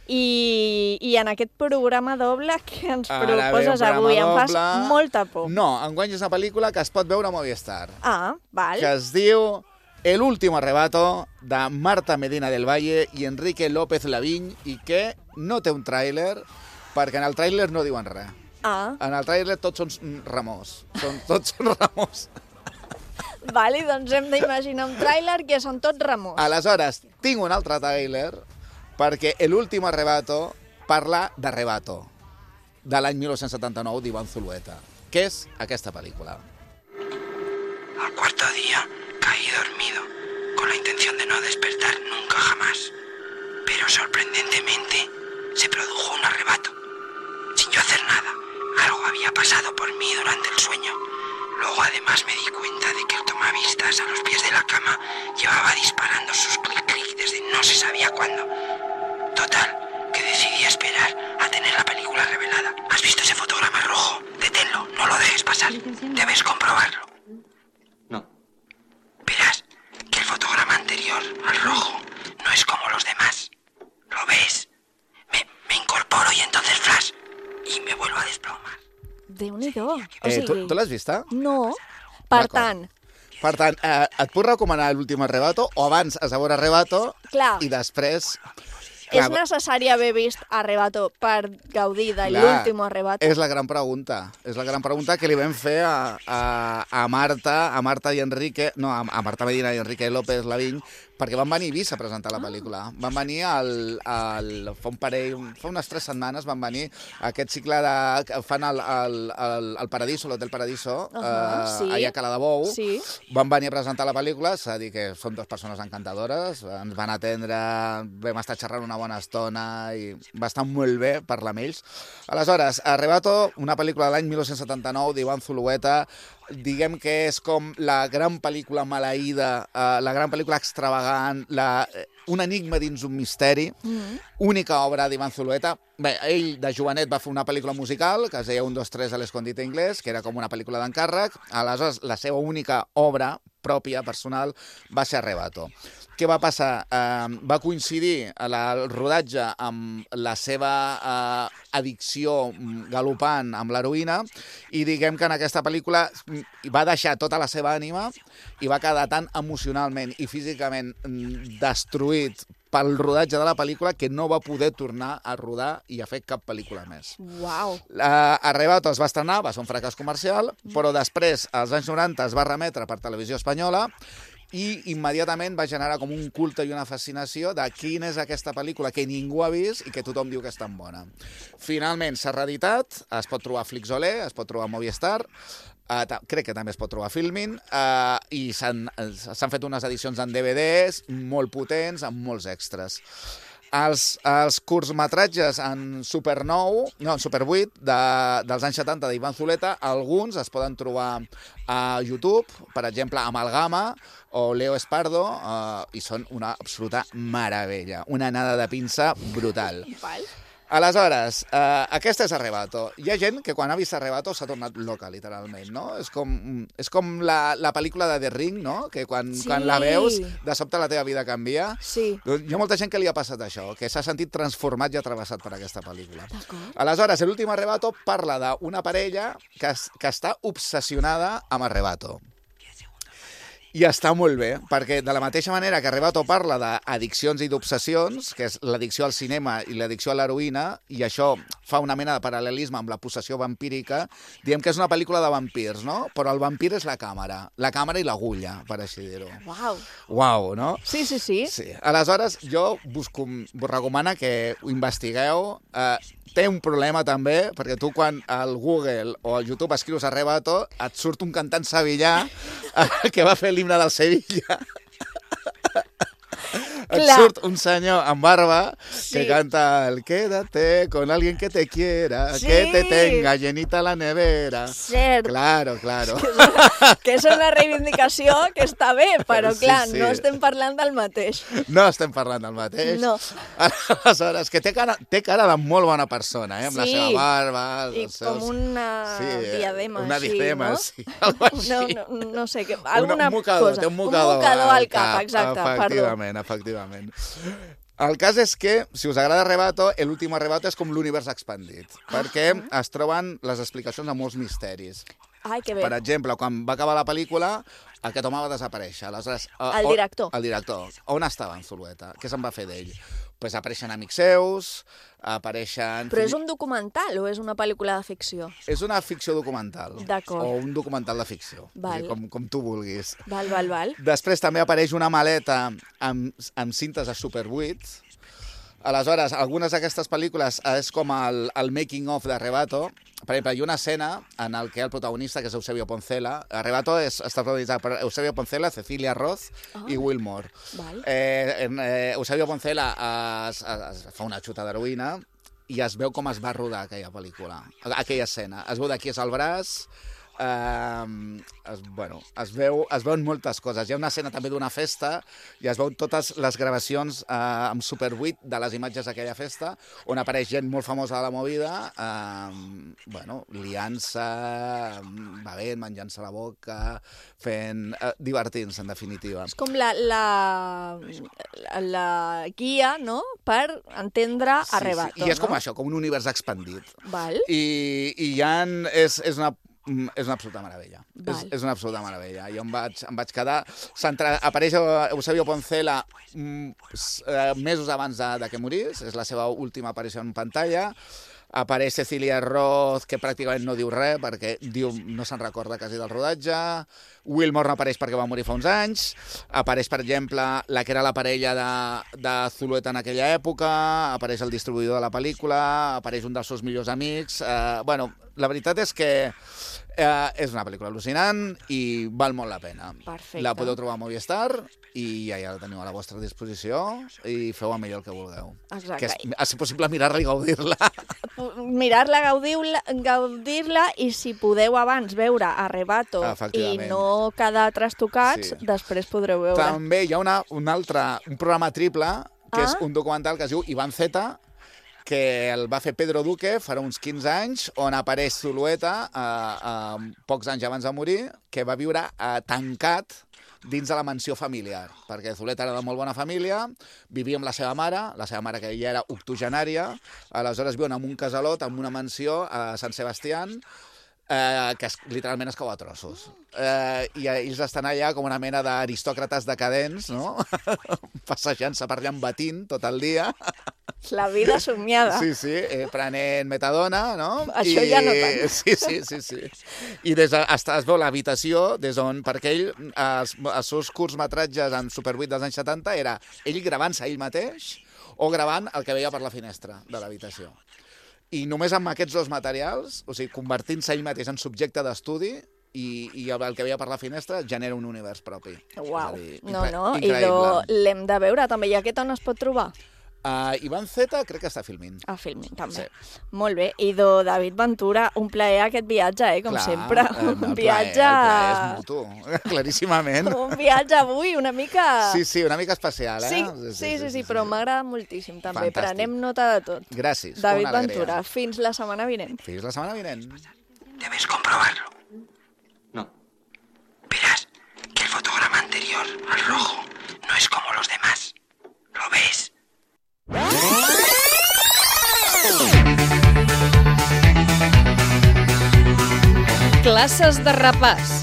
I en aquest programa doble que ens proposes avui, em fas molta por. No, enguany és una pel·lícula que es pot veure a Movistar. Val. Que es diu El último arrebato, de Marta Medina del Valle i Enrique López Lavigne, i que no té un tràiler, perquè en el tràiler no diuen res. En el tràiler tots són Ramós. Tots són Ramós. Vale, doncs hem d'imaginar un tràiler que són tots Ramós. Aleshores, tinc un altre tràiler perquè l'últim arrebato parla d'Arrebato, de l'any 1979 d'Iván Zulueta, que és aquesta pel·lícula. Al cuarto día caí dormido, con la intención de no despertar nunca jamás. Pero sorprendentemente se produjo un arrebato. Sin yo hacer nada, algo había pasado por mí durante el sueño. Luego además me di cuenta de que el tomavistas a los pies de la cama llevaba disparando sus clic-clic desde no se sabía cuándo. Total, que decidí esperar a tener la película revelada. ¿Has visto ese fotograma rojo? Deténlo, no lo dejes pasar. Debes comprobarlo. No. Verás que el fotograma anterior, al rojo, no es como los demás. ¿Lo ves? Me incorporo y entonces flash. Y me vuelvo a desplomar. Déu-n'hi-do. Tu l'has vista? No. Per tant, et puc recomanar l'últim Arrebato o abans has de veure Arrebato i després... és necessari haver vist Arrebato per gaudir de l'últim Arrebato? És la gran pregunta. És la gran pregunta que li vam fer a Marta i Enrique... No, a Marta Medina i Enrique López Lavigne, perquè van venir a Eivissa a presentar la pel·lícula. Van venir fa unes 3 setmanes, van venir a aquest cicle que fan al Paradiso, l'Hotel Paradiso, allà a Cala de Bou. Van venir a presentar la pel·lícula, s'ha de dir que són 2 persones encantadores, ens van atendre, vam estar xerrant una bona estona i va estar molt bé parlar amb ells. Aleshores, Arrebato, una pel·lícula de l'any 1979 d'Iván Zulueta, diguem que és com la gran pel·lícula maleïda, la gran pel·lícula extravagant, un enigma dins un misteri, única obra d'Iván Zulueta. Bé, ell de jovenet va fer una pel·lícula musical que es deia 1, 2, 3 a l'escondite anglès, que era com una pel·lícula d'encàrrec. Aleshores, la seva única obra pròpia, personal, va ser Arrebato. Què va passar? Va coincidir el rodatge amb la seva addicció galopant amb l'heroïna i diguem que en aquesta pel·lícula va deixar tota la seva ànima i va quedar tan emocionalment i físicament destruït pel rodatge de la pel·lícula que no va poder tornar a rodar i a fer cap pel·lícula més. Uau! Arrebato es va estrenar, va ser un fracàs comercial, però després, als anys 90, es va remetre per Televisió Espanyola i immediatament va generar com un culte i una fascinació de quina és aquesta pel·lícula que ningú ha vist i que tothom diu que és tan bona. Finalment s'ha reeditat, es pot trobar a Flixolé, es pot trobar a Movistar, crec que també es pot trobar a Filmin, i s'han fet unes edicions en DVDs molt potents, amb molts extras. Els curtmetratges en Super 8 dels anys 70 d'Ivan Zuleta, alguns es poden trobar a YouTube, per exemple, Amalgama o Leo Espardo, i són una absoluta meravella, una anada de pinça brutal. Aleshores, aquesta és Arrebato. Hi ha gent que quan ha vist Arrebato s'ha tornat loca, literalment, no? És com la pel·lícula de The Ring, no? Que quan la veus, de sobte la teva vida canvia. Sí. Hi ha molta gent que li ha passat això, que s'ha sentit transformat i atravessat per aquesta pel·lícula. Aleshores, l'últim Arrebato parla d'una parella que està obsessionada amb Arrebato. I està molt bé, perquè de la mateixa manera que Arrebato parla d'addiccions i d'obsessions, que és l'addicció al cinema i l'addicció a l'heroïna, i això fa una mena de paral·lelisme amb la possessió vampírica, diem que és una pel·lícula de vampirs, no? Però el vampir és la càmera i l'agulla, per així dir-ho. Uau, no? Sí. Aleshores, jo vos recomano que ho investigueu. Té un problema també, perquè tu quan al Google o al YouTube escrius Arrebato, et surt un cantant sevillà que va fer l'himne del Sevilla. Et surt un senyor amb barba que canta el quédate con alguien que te quiera, que te tenga llenita la nevera. Cert. Claro. Que és una reivindicació que està bé, però clar, no estem parlant del mateix. No estem parlant del mateix. No. Aleshores, que té cara de molt bona persona, amb la seva barba... I com una diadema, una així, diadema, no? sí, algo així. No sé, alguna cosa. Té un mocador al cap, exacte, perdó. Efectivament. El cas és que, si us agrada Arrebato, l'últim Arrebato és com l'univers expandit, perquè es troben les explicacions de molts misteris. Ai, que bé. Per exemple, quan va acabar la pel·lícula, aquest home va desaparèixer. Aleshores, el director. El director. On estava en Zulueta? Què se'n va fer d'ell? Pues apareixen amics seus, apareixen... Però és un documental o és una pel·lícula de ficció? És una ficció documental. D'acord. O un documental de ficció. Val. Com tu vulguis. Val. Després també apareix una maleta amb cintes de Super 8. Aleshores, algunes d'aquestes pel·lícules és com el making of d'Arrebato. Per exemple, hi ha una escena en el que el protagonista, que és Eusebio Poncela, Arrebato està protagonitzat per Eusebio Poncela, Cecilia Roth i Will Moore. Eusebio Poncela es fa una xuta d'heroïna i es veu com es va rodar aquella pel·lícula, aquella escena. Es veu d'aquí és el braç, es veuen moltes coses. Hi ha una escena també d'una festa i es veuen totes les gravacions amb Super 8 de les imatges d'aquella festa, on apareix gent molt famosa de la movida, liant-se, bevent, menjant-se la boca, divertint-se, en definitiva. És com la guia, no?, per entendre Arrebato. I és com això, com un univers expandit. Val. I és una absoluta meravella. És una absoluta meravella. Jo em vaig quedar... Apareix Eusebio Poncela mesos abans de que morís, és la seva última aparició en pantalla. Apareix Cecilia Roth, que pràcticament no diu res, perquè no se'n recorda quasi del rodatge. Will Moore no apareix perquè va morir fa uns anys. Apareix, per exemple, la que era la parella de Zulueta en aquella època. Apareix el distribuïdor de la pel·lícula. Apareix un dels seus millors amics. La veritat és que és una pel·lícula al·lucinant i val molt la pena. Perfecte. La podeu trobar a Movistar i ja la teniu a la vostra disposició i feu el millor que vulgueu. Exacte. Que és, si possible, mirar-la i gaudir-la. Mirar-la, gaudir-la i si podeu abans veure Arrebato i no quedar trastocats, després podreu veure. També hi ha un programa triple, que és un documental que es diu Iván Z, que el va fer Pedro Duque farà uns 15 anys, on apareix Zulueta pocs anys abans de morir, que va viure tancat dins de la mansió familiar, perquè Zulueta era de molt bona família, vivia amb la seva mare que ja era octogenària, aleshores viuen en un casalot, en una mansió a Sant Sebastián, que literalment es cau a trossos. I ells estan allà com una mena d'aristòcrates decadents, no? Passejant-se per allà enbatint tot el dia. La vida somiada. Sí, prenent metadona, no? Això ja no tant. Sí. I es veu l'habitació des on, perquè ell, els seus curtmetratges en Super 8 dels anys 70 era ell gravant-se ell mateix o gravant el que veia per la finestra de l'habitació. I només amb aquests dos materials, o sigui, convertint-se ell mateix en subjecte d'estudi i el que veia per la finestra genera un univers propi. Uau, increïble. I l'hem de veure també. I aquest on es pot trobar? Ivan Zeta crec que està filmint. Filmint, també. Sí. Molt bé. I David Ventura, un plaer aquest viatge, com sempre. Un viatge... El plaer és mutu, claríssimament. Un viatge avui una mica... Sí, una mica especial, Sí, però m'agrada moltíssim, també. Fantàstic. Prenem nota de tot. Gràcies. David Ventura, fins la setmana vinent. Fins la setmana vinent. Debes comprobarlo. No. Verás que el fotograma anterior, al rojo, no es como los demás. ¿Lo ves? Classes de repàs.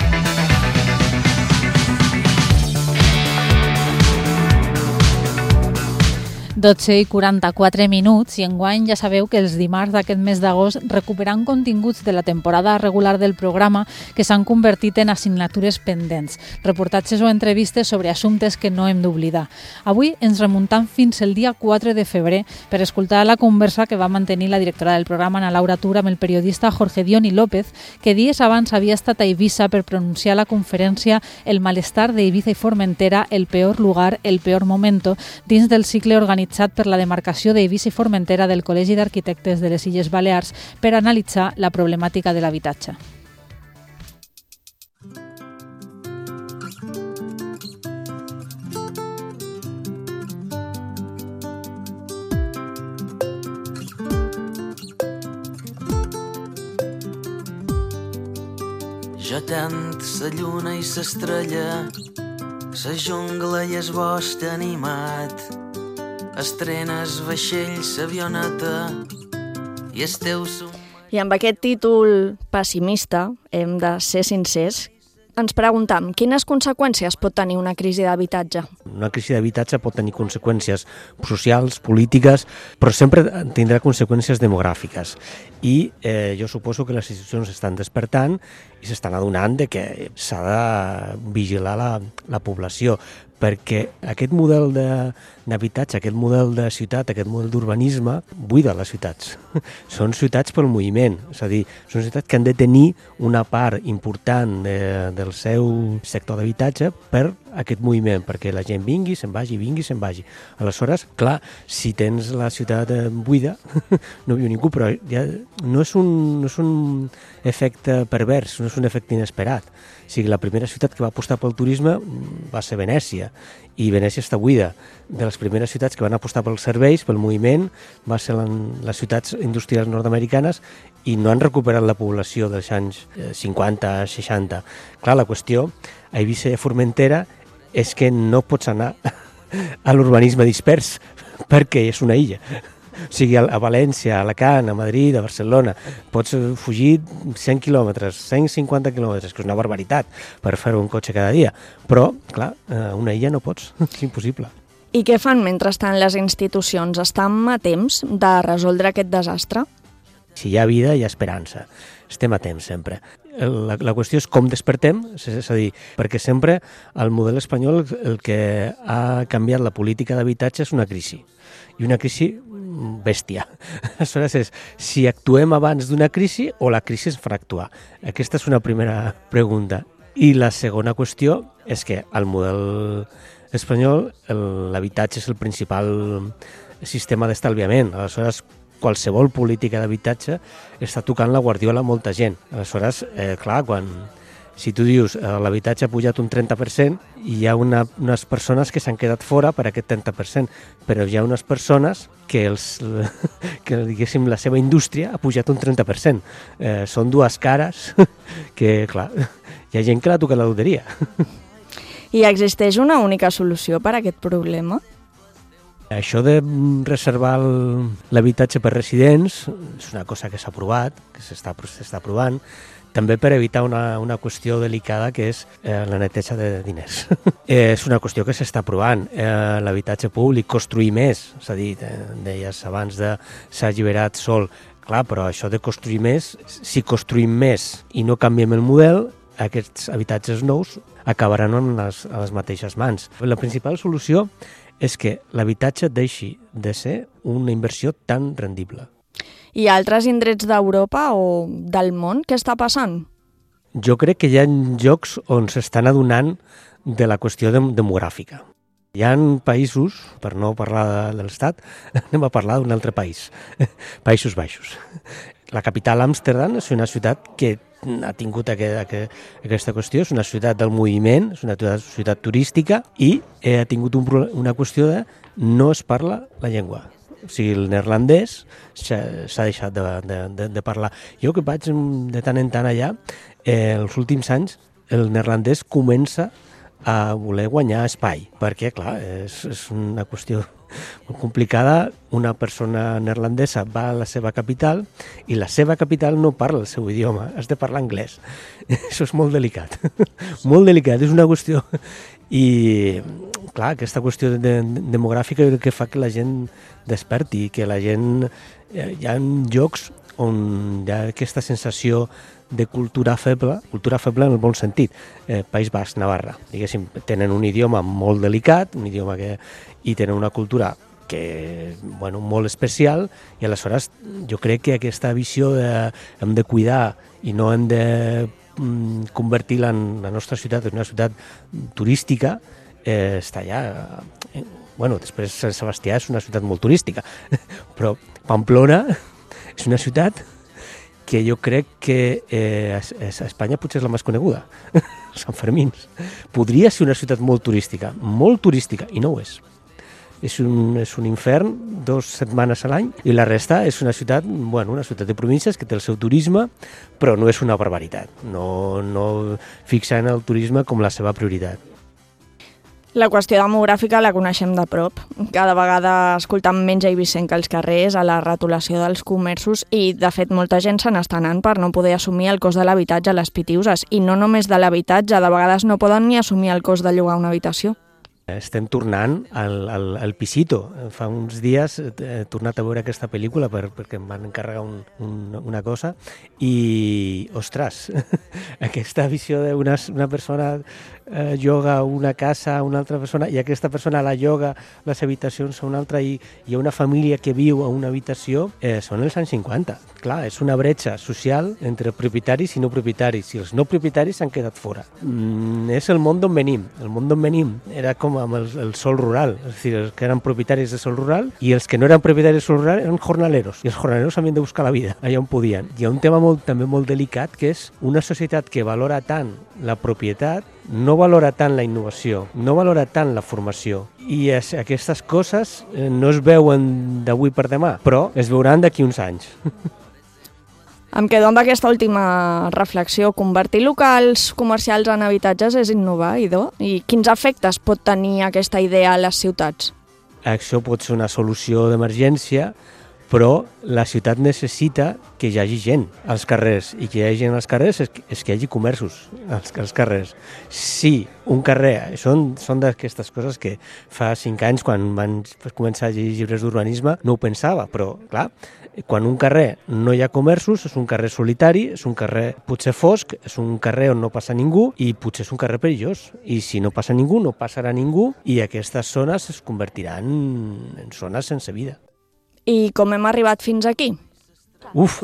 i 44 minuts, i enguany ja sabeu que els dimarts d'aquest mes d'agost recuperam continguts de la temporada regular del programa que s'han convertit en assignatures pendents, reportatges o entrevistes sobre assumptes que no hem d'oblidar. Avui ens remuntam fins el dia 4 de febrer per escoltar la conversa que va mantenir la directora del programa, Ana Laura Tura, amb el periodista Jorge Dioni López, que dies abans havia estat a Eivissa per pronunciar la conferència El malestar de Ibiza i Formentera, el peor lugar, el peor momento, dins del cicle organitzat per la demarcació d'Eivissa i Formentera del Col·legi d'Arquitectes de les Illes Balears per analitzar la problemàtica de l'habitatge. Jo tant sa lluna i s'estrella, sa jungla i es bosc animat, estrenes vaixells, avioneta i el teu somni. I amb aquest títol pessimista, hem de ser sincers, ens preguntam quines conseqüències pot tenir una crisi d'habitatge. Una crisi d'habitatge pot tenir conseqüències socials, polítiques, però sempre tindrà conseqüències demogràfiques. I jo suposo que les institucions estan despertant i s'estan adonant de que s'ha de vigilar la població, perquè aquest model d'habitatge, aquest model de ciutat, aquest model d'urbanisme, buida les ciutats. Són ciutats pel moviment, és a dir, són ciutats que han de tenir una part important del seu sector d'habitatge per aquest moviment, perquè la gent vingui, se'n vagi. Aleshores, clar, si tens la ciutat buida, no viu ningú, però ja no és un efecte pervers, no és un efecte inesperat. O sigui, la primera ciutat que va apostar pel turisme va ser Venècia, i Venècia està buida. De les primeres ciutats que van apostar pels serveis, pel moviment, va ser les ciutats industrials nord-americanes, i no han recuperat la població dels anys 50-60. Clar, la qüestió a Eivissa i a Formentera és que no pots anar a l'urbanisme dispers, perquè és una illa. O sigui, a València, a Alacant, a Madrid, a Barcelona, pots fugir 100 quilòmetres, 150 quilòmetres, que és una barbaritat per fer un cotxe cada dia. Però, clar, una illa no pots, és impossible. I què fan mentrestant les institucions? Estan a temps de resoldre aquest desastre? Si hi ha vida, hi ha esperança. Estem a temps, sempre. La qüestió és com despertem, és a dir, perquè sempre el model espanyol el que ha canviat la política d'habitatge és una crisi. I una crisi bèstia. Aleshores és si actuem abans d'una crisi o la crisi es farà actuar. Aquesta és una primera pregunta. I la segona qüestió és que al model espanyol l'habitatge és el principal sistema d'estalviament. Aleshores, qualsevol política d'habitatge està tocant la guardiola a molta gent. Aleshores, clar, si tu dius l'habitatge ha pujat un 30%, hi ha unes persones que s'han quedat fora per aquest 30%, però hi ha unes persones que diguéssim, la seva indústria ha pujat un 30%. Són dues cares que, clar, hi ha gent que l'ha tocat la loteria. I existeix una única solució per a aquest problema? Això de reservar l'habitatge per residents és una cosa que s'ha aprovat, que s'està aprovant. també per evitar una qüestió delicada que és la neteja de diners. És una qüestió que s'està provant. L'habitatge públic, construir més, s'ha dit, deies abans s'ha alliberat sol. Clar, però això de construir més, si construïm més i no canviem el model, aquests habitatges nous acabaran a les mateixes mans. La principal solució és que l'habitatge deixi de ser una inversió tan rendible. I altres indrets d'Europa o del món, què està passant? Jo crec que hi ha llocs on s'estan adonant de la qüestió demogràfica. Hi ha països, per no parlar de l'Estat, anem a parlar d'un altre país, Països Baixos. La capital, Amsterdam, és una ciutat que ha tingut aquesta qüestió, és una ciutat del moviment, és una ciutat turística i ha tingut una qüestió de no es parla la llengua. O sigui, el neerlandès s'ha deixat de parlar. Jo que vaig de tant en tant allà, els últims anys el neerlandès comença a voler guanyar espai, perquè, clar, és una qüestió molt complicada. Una persona neerlandesa va a la seva capital i la seva capital no parla el seu idioma, has de parlar anglès. Això és molt delicat, molt delicat, és una qüestió. I, clar, aquesta qüestió demogràfica que fa que la gent desperti, que la gent... Hi ha llocs on hi ha aquesta sensació de cultura feble en el bon sentit. País Basc, Navarra, diguéssim, tenen un idioma molt delicat, un idioma i tenen una cultura que, bueno, molt especial, i aleshores jo crec que aquesta visió de hem de cuidar i no hem de convertir la nostra ciutat en una ciutat turística està allà. Bueno, després Sant Sebastià és una ciutat molt turística, però Pamplona és una ciutat que jo crec que a Espanya potser és la més coneguda, Sant Fermins. Podria ser una ciutat molt turística, i no ho és. És un infern 2 setmanes a l'any i la resta és una ciutat, una ciutat de províncies que té el seu turisme, però no és una barbaritat. No fixa en el turisme com la seva prioritat. La qüestió demogràfica la coneixem de prop. Cada vegada escoltam menys eivissenc als carrers, a la retolació dels comerços i, de fet, molta gent se n'està anant per no poder assumir el cost de l'habitatge a les Pitiuses. I no només de l'habitatge, de vegades no poden ni assumir el cost de llogar una habitació. Estem tornant al Pisito. Fa uns dies he tornat a veure aquesta pel·lícula perquè em van encarregar una cosa i, ostres, aquesta visió d'una persona lloga una casa a una altra persona i aquesta persona la lloga les habitacions a una altra i hi ha una família que viu a una habitació, són els anys 50. Clar, és una bretxa social entre propietaris i no propietaris i els no propietaris s'han quedat fora. És el món d'on venim. El món d'on venim era com amb el sol rural, és a dir, els que eren propietaris de sol rural i els que no eren propietaris de sol rural eren jornaleros i els jornaleros havien de buscar la vida allà on podien. Hi ha un tema també molt delicat que és una societat que valora tant la propietat, no valora tant la innovació, no valora tant la formació i aquestes coses no es veuen d'avui per demà, però es veuran d'aquí uns anys. Em quedo amb aquesta última reflexió. Convertir locals comercials en habitatges és innovar, Idó? I quins efectes pot tenir aquesta idea a les ciutats? Això pot ser una solució d'emergència, però la ciutat necessita que hi hagi gent als carrers i que hi hagi gent als carrers és que hi hagi comerços als carrers. Sí, un carrer, són d'aquestes coses que fa 5 anys quan van començar a llegir llibres d'urbanisme no ho pensava, però clar, quan un carrer no hi ha comerços, és un carrer solitari, és un carrer potser fosc, és un carrer on no passa ningú i potser és un carrer perillós. I si no passa ningú, no passarà ningú i aquestes zones es convertiran en zones sense vida. I com hem arribat fins aquí? Uf!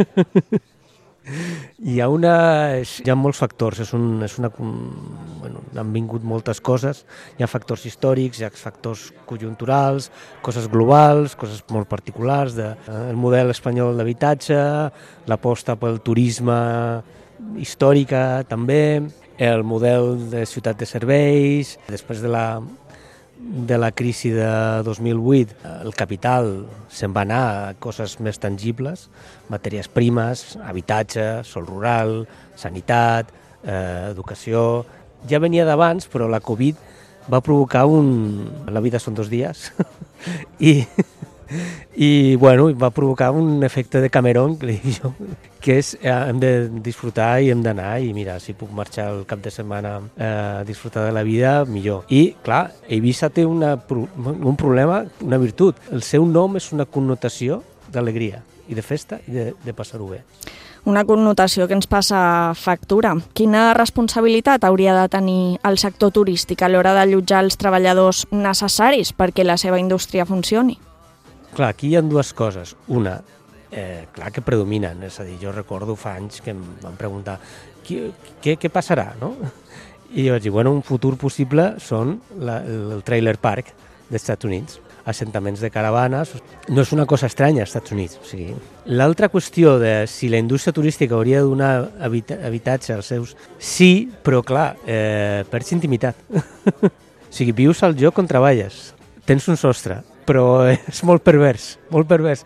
Hi ha molts factors, han vingut moltes coses, hi ha factors històrics, hi ha factors conjunturals, coses globals, coses molt particulars, el model espanyol d'habitatge, l'aposta pel turisme històrica també, el model de ciutat de serveis, després de la crisi de 2008, el capital se'n va anar a coses més tangibles, matèries primes, habitatge, sol rural, sanitat, educació. Ja venia d'abans, però la Covid va provocar la vida són 2 dies, i I bueno, va provocar un efecte de Cameron, que és hem de disfrutar i hem d'anar, i mira, si puc marxar el cap de setmana a disfrutar de la vida, millor. I clar, Eivissa té un problema, una virtut. El seu nom és una connotació d'alegria i de festa i de passar-ho bé. Una connotació que ens passa factura. Quina responsabilitat hauria de tenir el sector turístic a l'hora d'allotjar els treballadors necessaris perquè la seva indústria funcioni? Clar, aquí hi ha dues coses. Una, clar que predominen, és a dir, jo recordo fa anys que em van preguntar què passarà, no? I jo vaig dir, bueno, un futur possible són el trailer park dels Estats Units, assentaments de caravanes. No és una cosa estranya als Estats Units. O sigui, l'altra qüestió de si la indústria turística hauria de donar habitatge als seus... Sí, però clar, perds intimitat. O sigui, vius al lloc on treballes, tens un sostre, però és molt pervers, molt pervers.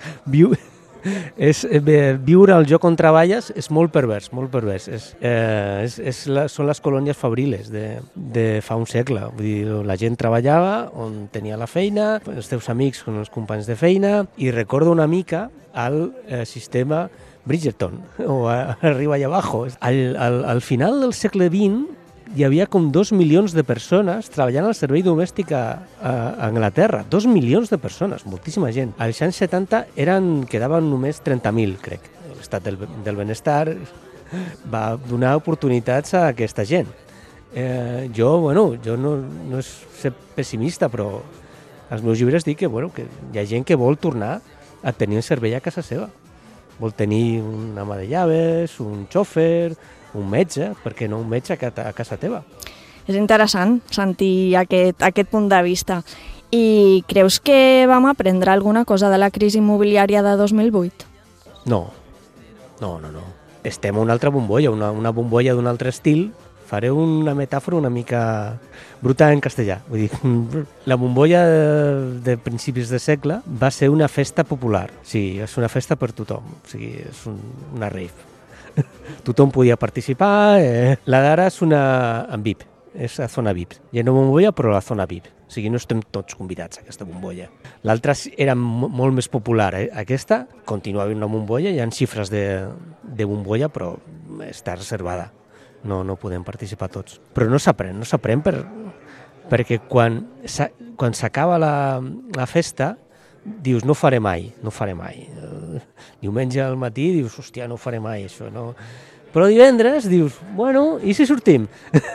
Viure al lloc on treballes és molt pervers, molt pervers. Són les colònies fabriles de fa un segle. Vull dir, la gent treballava on tenia la feina, els teus amics són els companys de feina, i recordo una mica el sistema Bridgerton, o arriba i abajo. Al final del segle XX hi havia com 2 milions de persones treballant al servei domèstic a Anglaterra. 2 milions de persones, moltíssima gent. Als anys 70 quedaven només 30.000, crec. L'estat del benestar va donar oportunitats a aquesta gent. Jo no és ser pessimista, però als meus llibres dic que hi ha gent que vol tornar a tenir un servei a casa seva. Vol tenir una ama de llaves, un xòfer, un metge, perquè no un metge a casa teva. És interessant sentir aquest punt de vista. I creus que vam aprendre alguna cosa de la crisi immobiliària de 2008? No. Estem a una altra bombolla, una bombolla d'un altre estil. Faré una metàfora una mica bruta en castellà. Vull dir, la bombolla de principis de segle va ser una festa popular. Sí, és una festa per tothom. O sigui, és una rave. Tothom podia participar. La d'ara és una en VIP, és a zona VIP. Hi ha una bombolla, però a la zona VIP. O sigui, no estem tots convidats a aquesta bombolla. L'altra era molt més popular. Aquesta continua havent una bombolla, hi ha xifres de bombolla, però està reservada. No podem participar tots. Però no s'aprèn perquè quan s'acaba la festa dius, no faré mai. Diumenge al matí dius, hòstia, no faré mai això, no. Però divendres dius, bueno, i si sortim?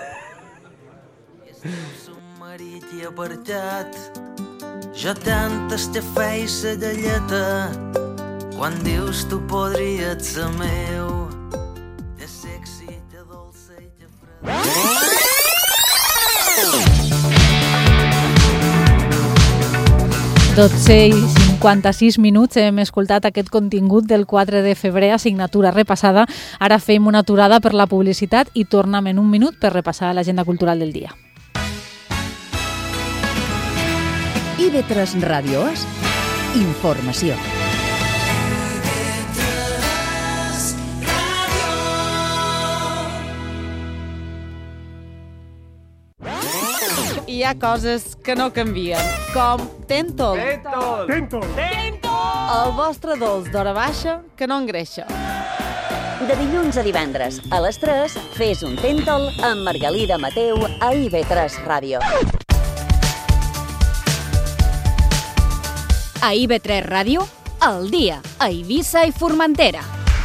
Marit i apartat, jo tant te feia sa galleta, quan dius tu podries ser meu, te sexy, te dolça i te freda. 12:56 hem escoltat aquest contingut del 4 de febrer, assignatura repassada. Ara fem una aturada per la publicitat i tornem en un minut per repassar l'agenda cultural del dia. IB3 Ràdio És informació. Hi ha coses que no canvien, com Tentol. Tentol. El vostre dolç d'hora baixa que no engreixa. De dilluns a divendres, a les 3, fes un Tentol amb Margalida Mateu a IB3 Ràdio. A IB3 Ràdio, al dia, a Eivissa i Formentera.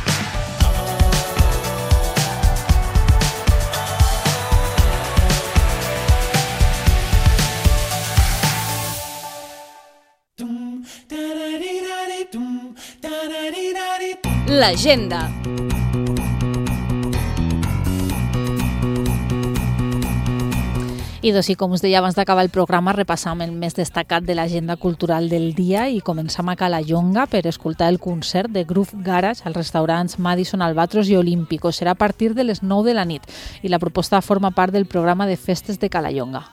L'agenda. I doncs, com us deia abans d'acabar el programa, repassam el més destacat de l'agenda cultural del dia i començam a Calallonga per escoltar el concert de Groove Garage als restaurants Madison, Albatros i Olímpico. Serà a partir de les 9 de la nit i la proposta forma part del programa de festes de Calallonga.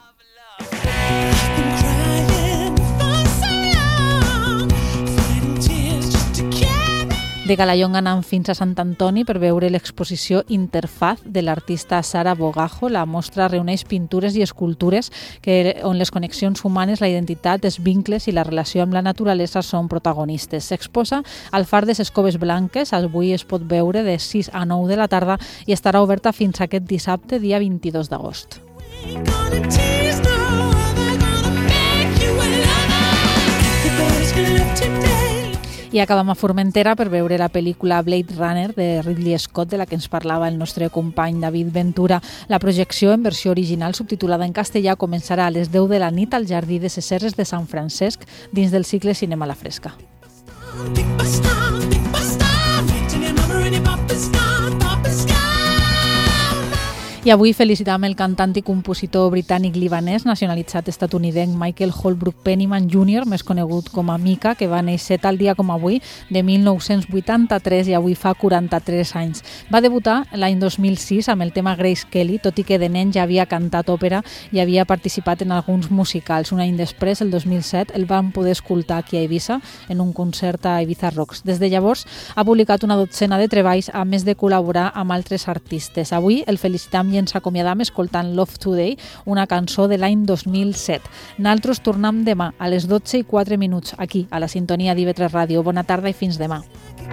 De Calallonga anant fins a Sant Antoni per veure l'exposició Interfaz de l'artista Sara Bogajo. La mostra reuneix pintures i escultures on les connexions humanes, la identitat, els vincles i la relació amb la naturalesa són protagonistes. S'exposa al Far de les Coves Blanques. Avui es pot veure de 6 a 9 de la tarda i estarà oberta fins aquest dissabte, dia 22 d'agost. I acabem a Formentera per veure la pel·lícula Blade Runner de Ridley Scott, de la que ens parlava el nostre company David Ventura. La projecció en versió original subtitulada en castellà començarà a les 10 de la nit al Jardí de ses Serres de Sant Francesc dins del cicle Cinema a la Fresca. I avui felicitam el cantant i compositor britànic-libanès nacionalitzat estatunidenc Michael Holbrook Pennyman Jr., més conegut com a Mika, que va néixer tal dia com avui de 1983 i avui fa 43 anys. Va debutar l'any 2006 amb el tema Grace Kelly, tot i que de nen ja havia cantat òpera i havia participat en alguns musicals. Un any després, el 2007, el van poder escoltar aquí a Eivissa en un concert a Ibiza Rocks. Des de llavors ha publicat una dotzena de treballs, a més de col·laborar amb altres artistes. Avui el felicitam i ens acomiadam escoltant Love Today, una cançó de l'any 2007. Naltros tornem demà a les 12:04 aquí, a la sintonia d'IV3 Ràdio. Bona tarda i fins demà.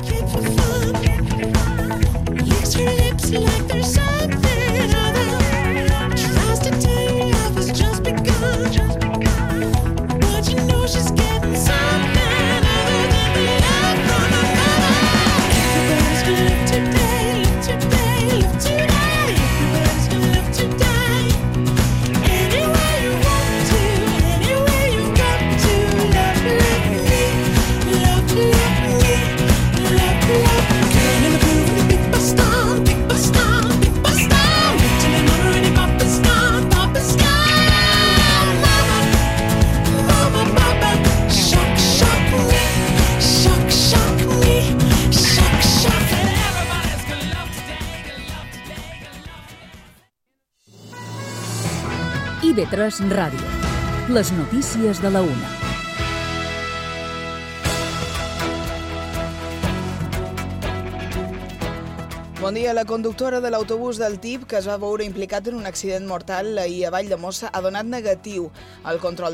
IB3 Ràdio. Les notícies de la 1. Bon dia. La conductora de l'autobús del TIP, que es va veure implicat en un accident mortal ahir a Valldemossa, ha donat negatiu al control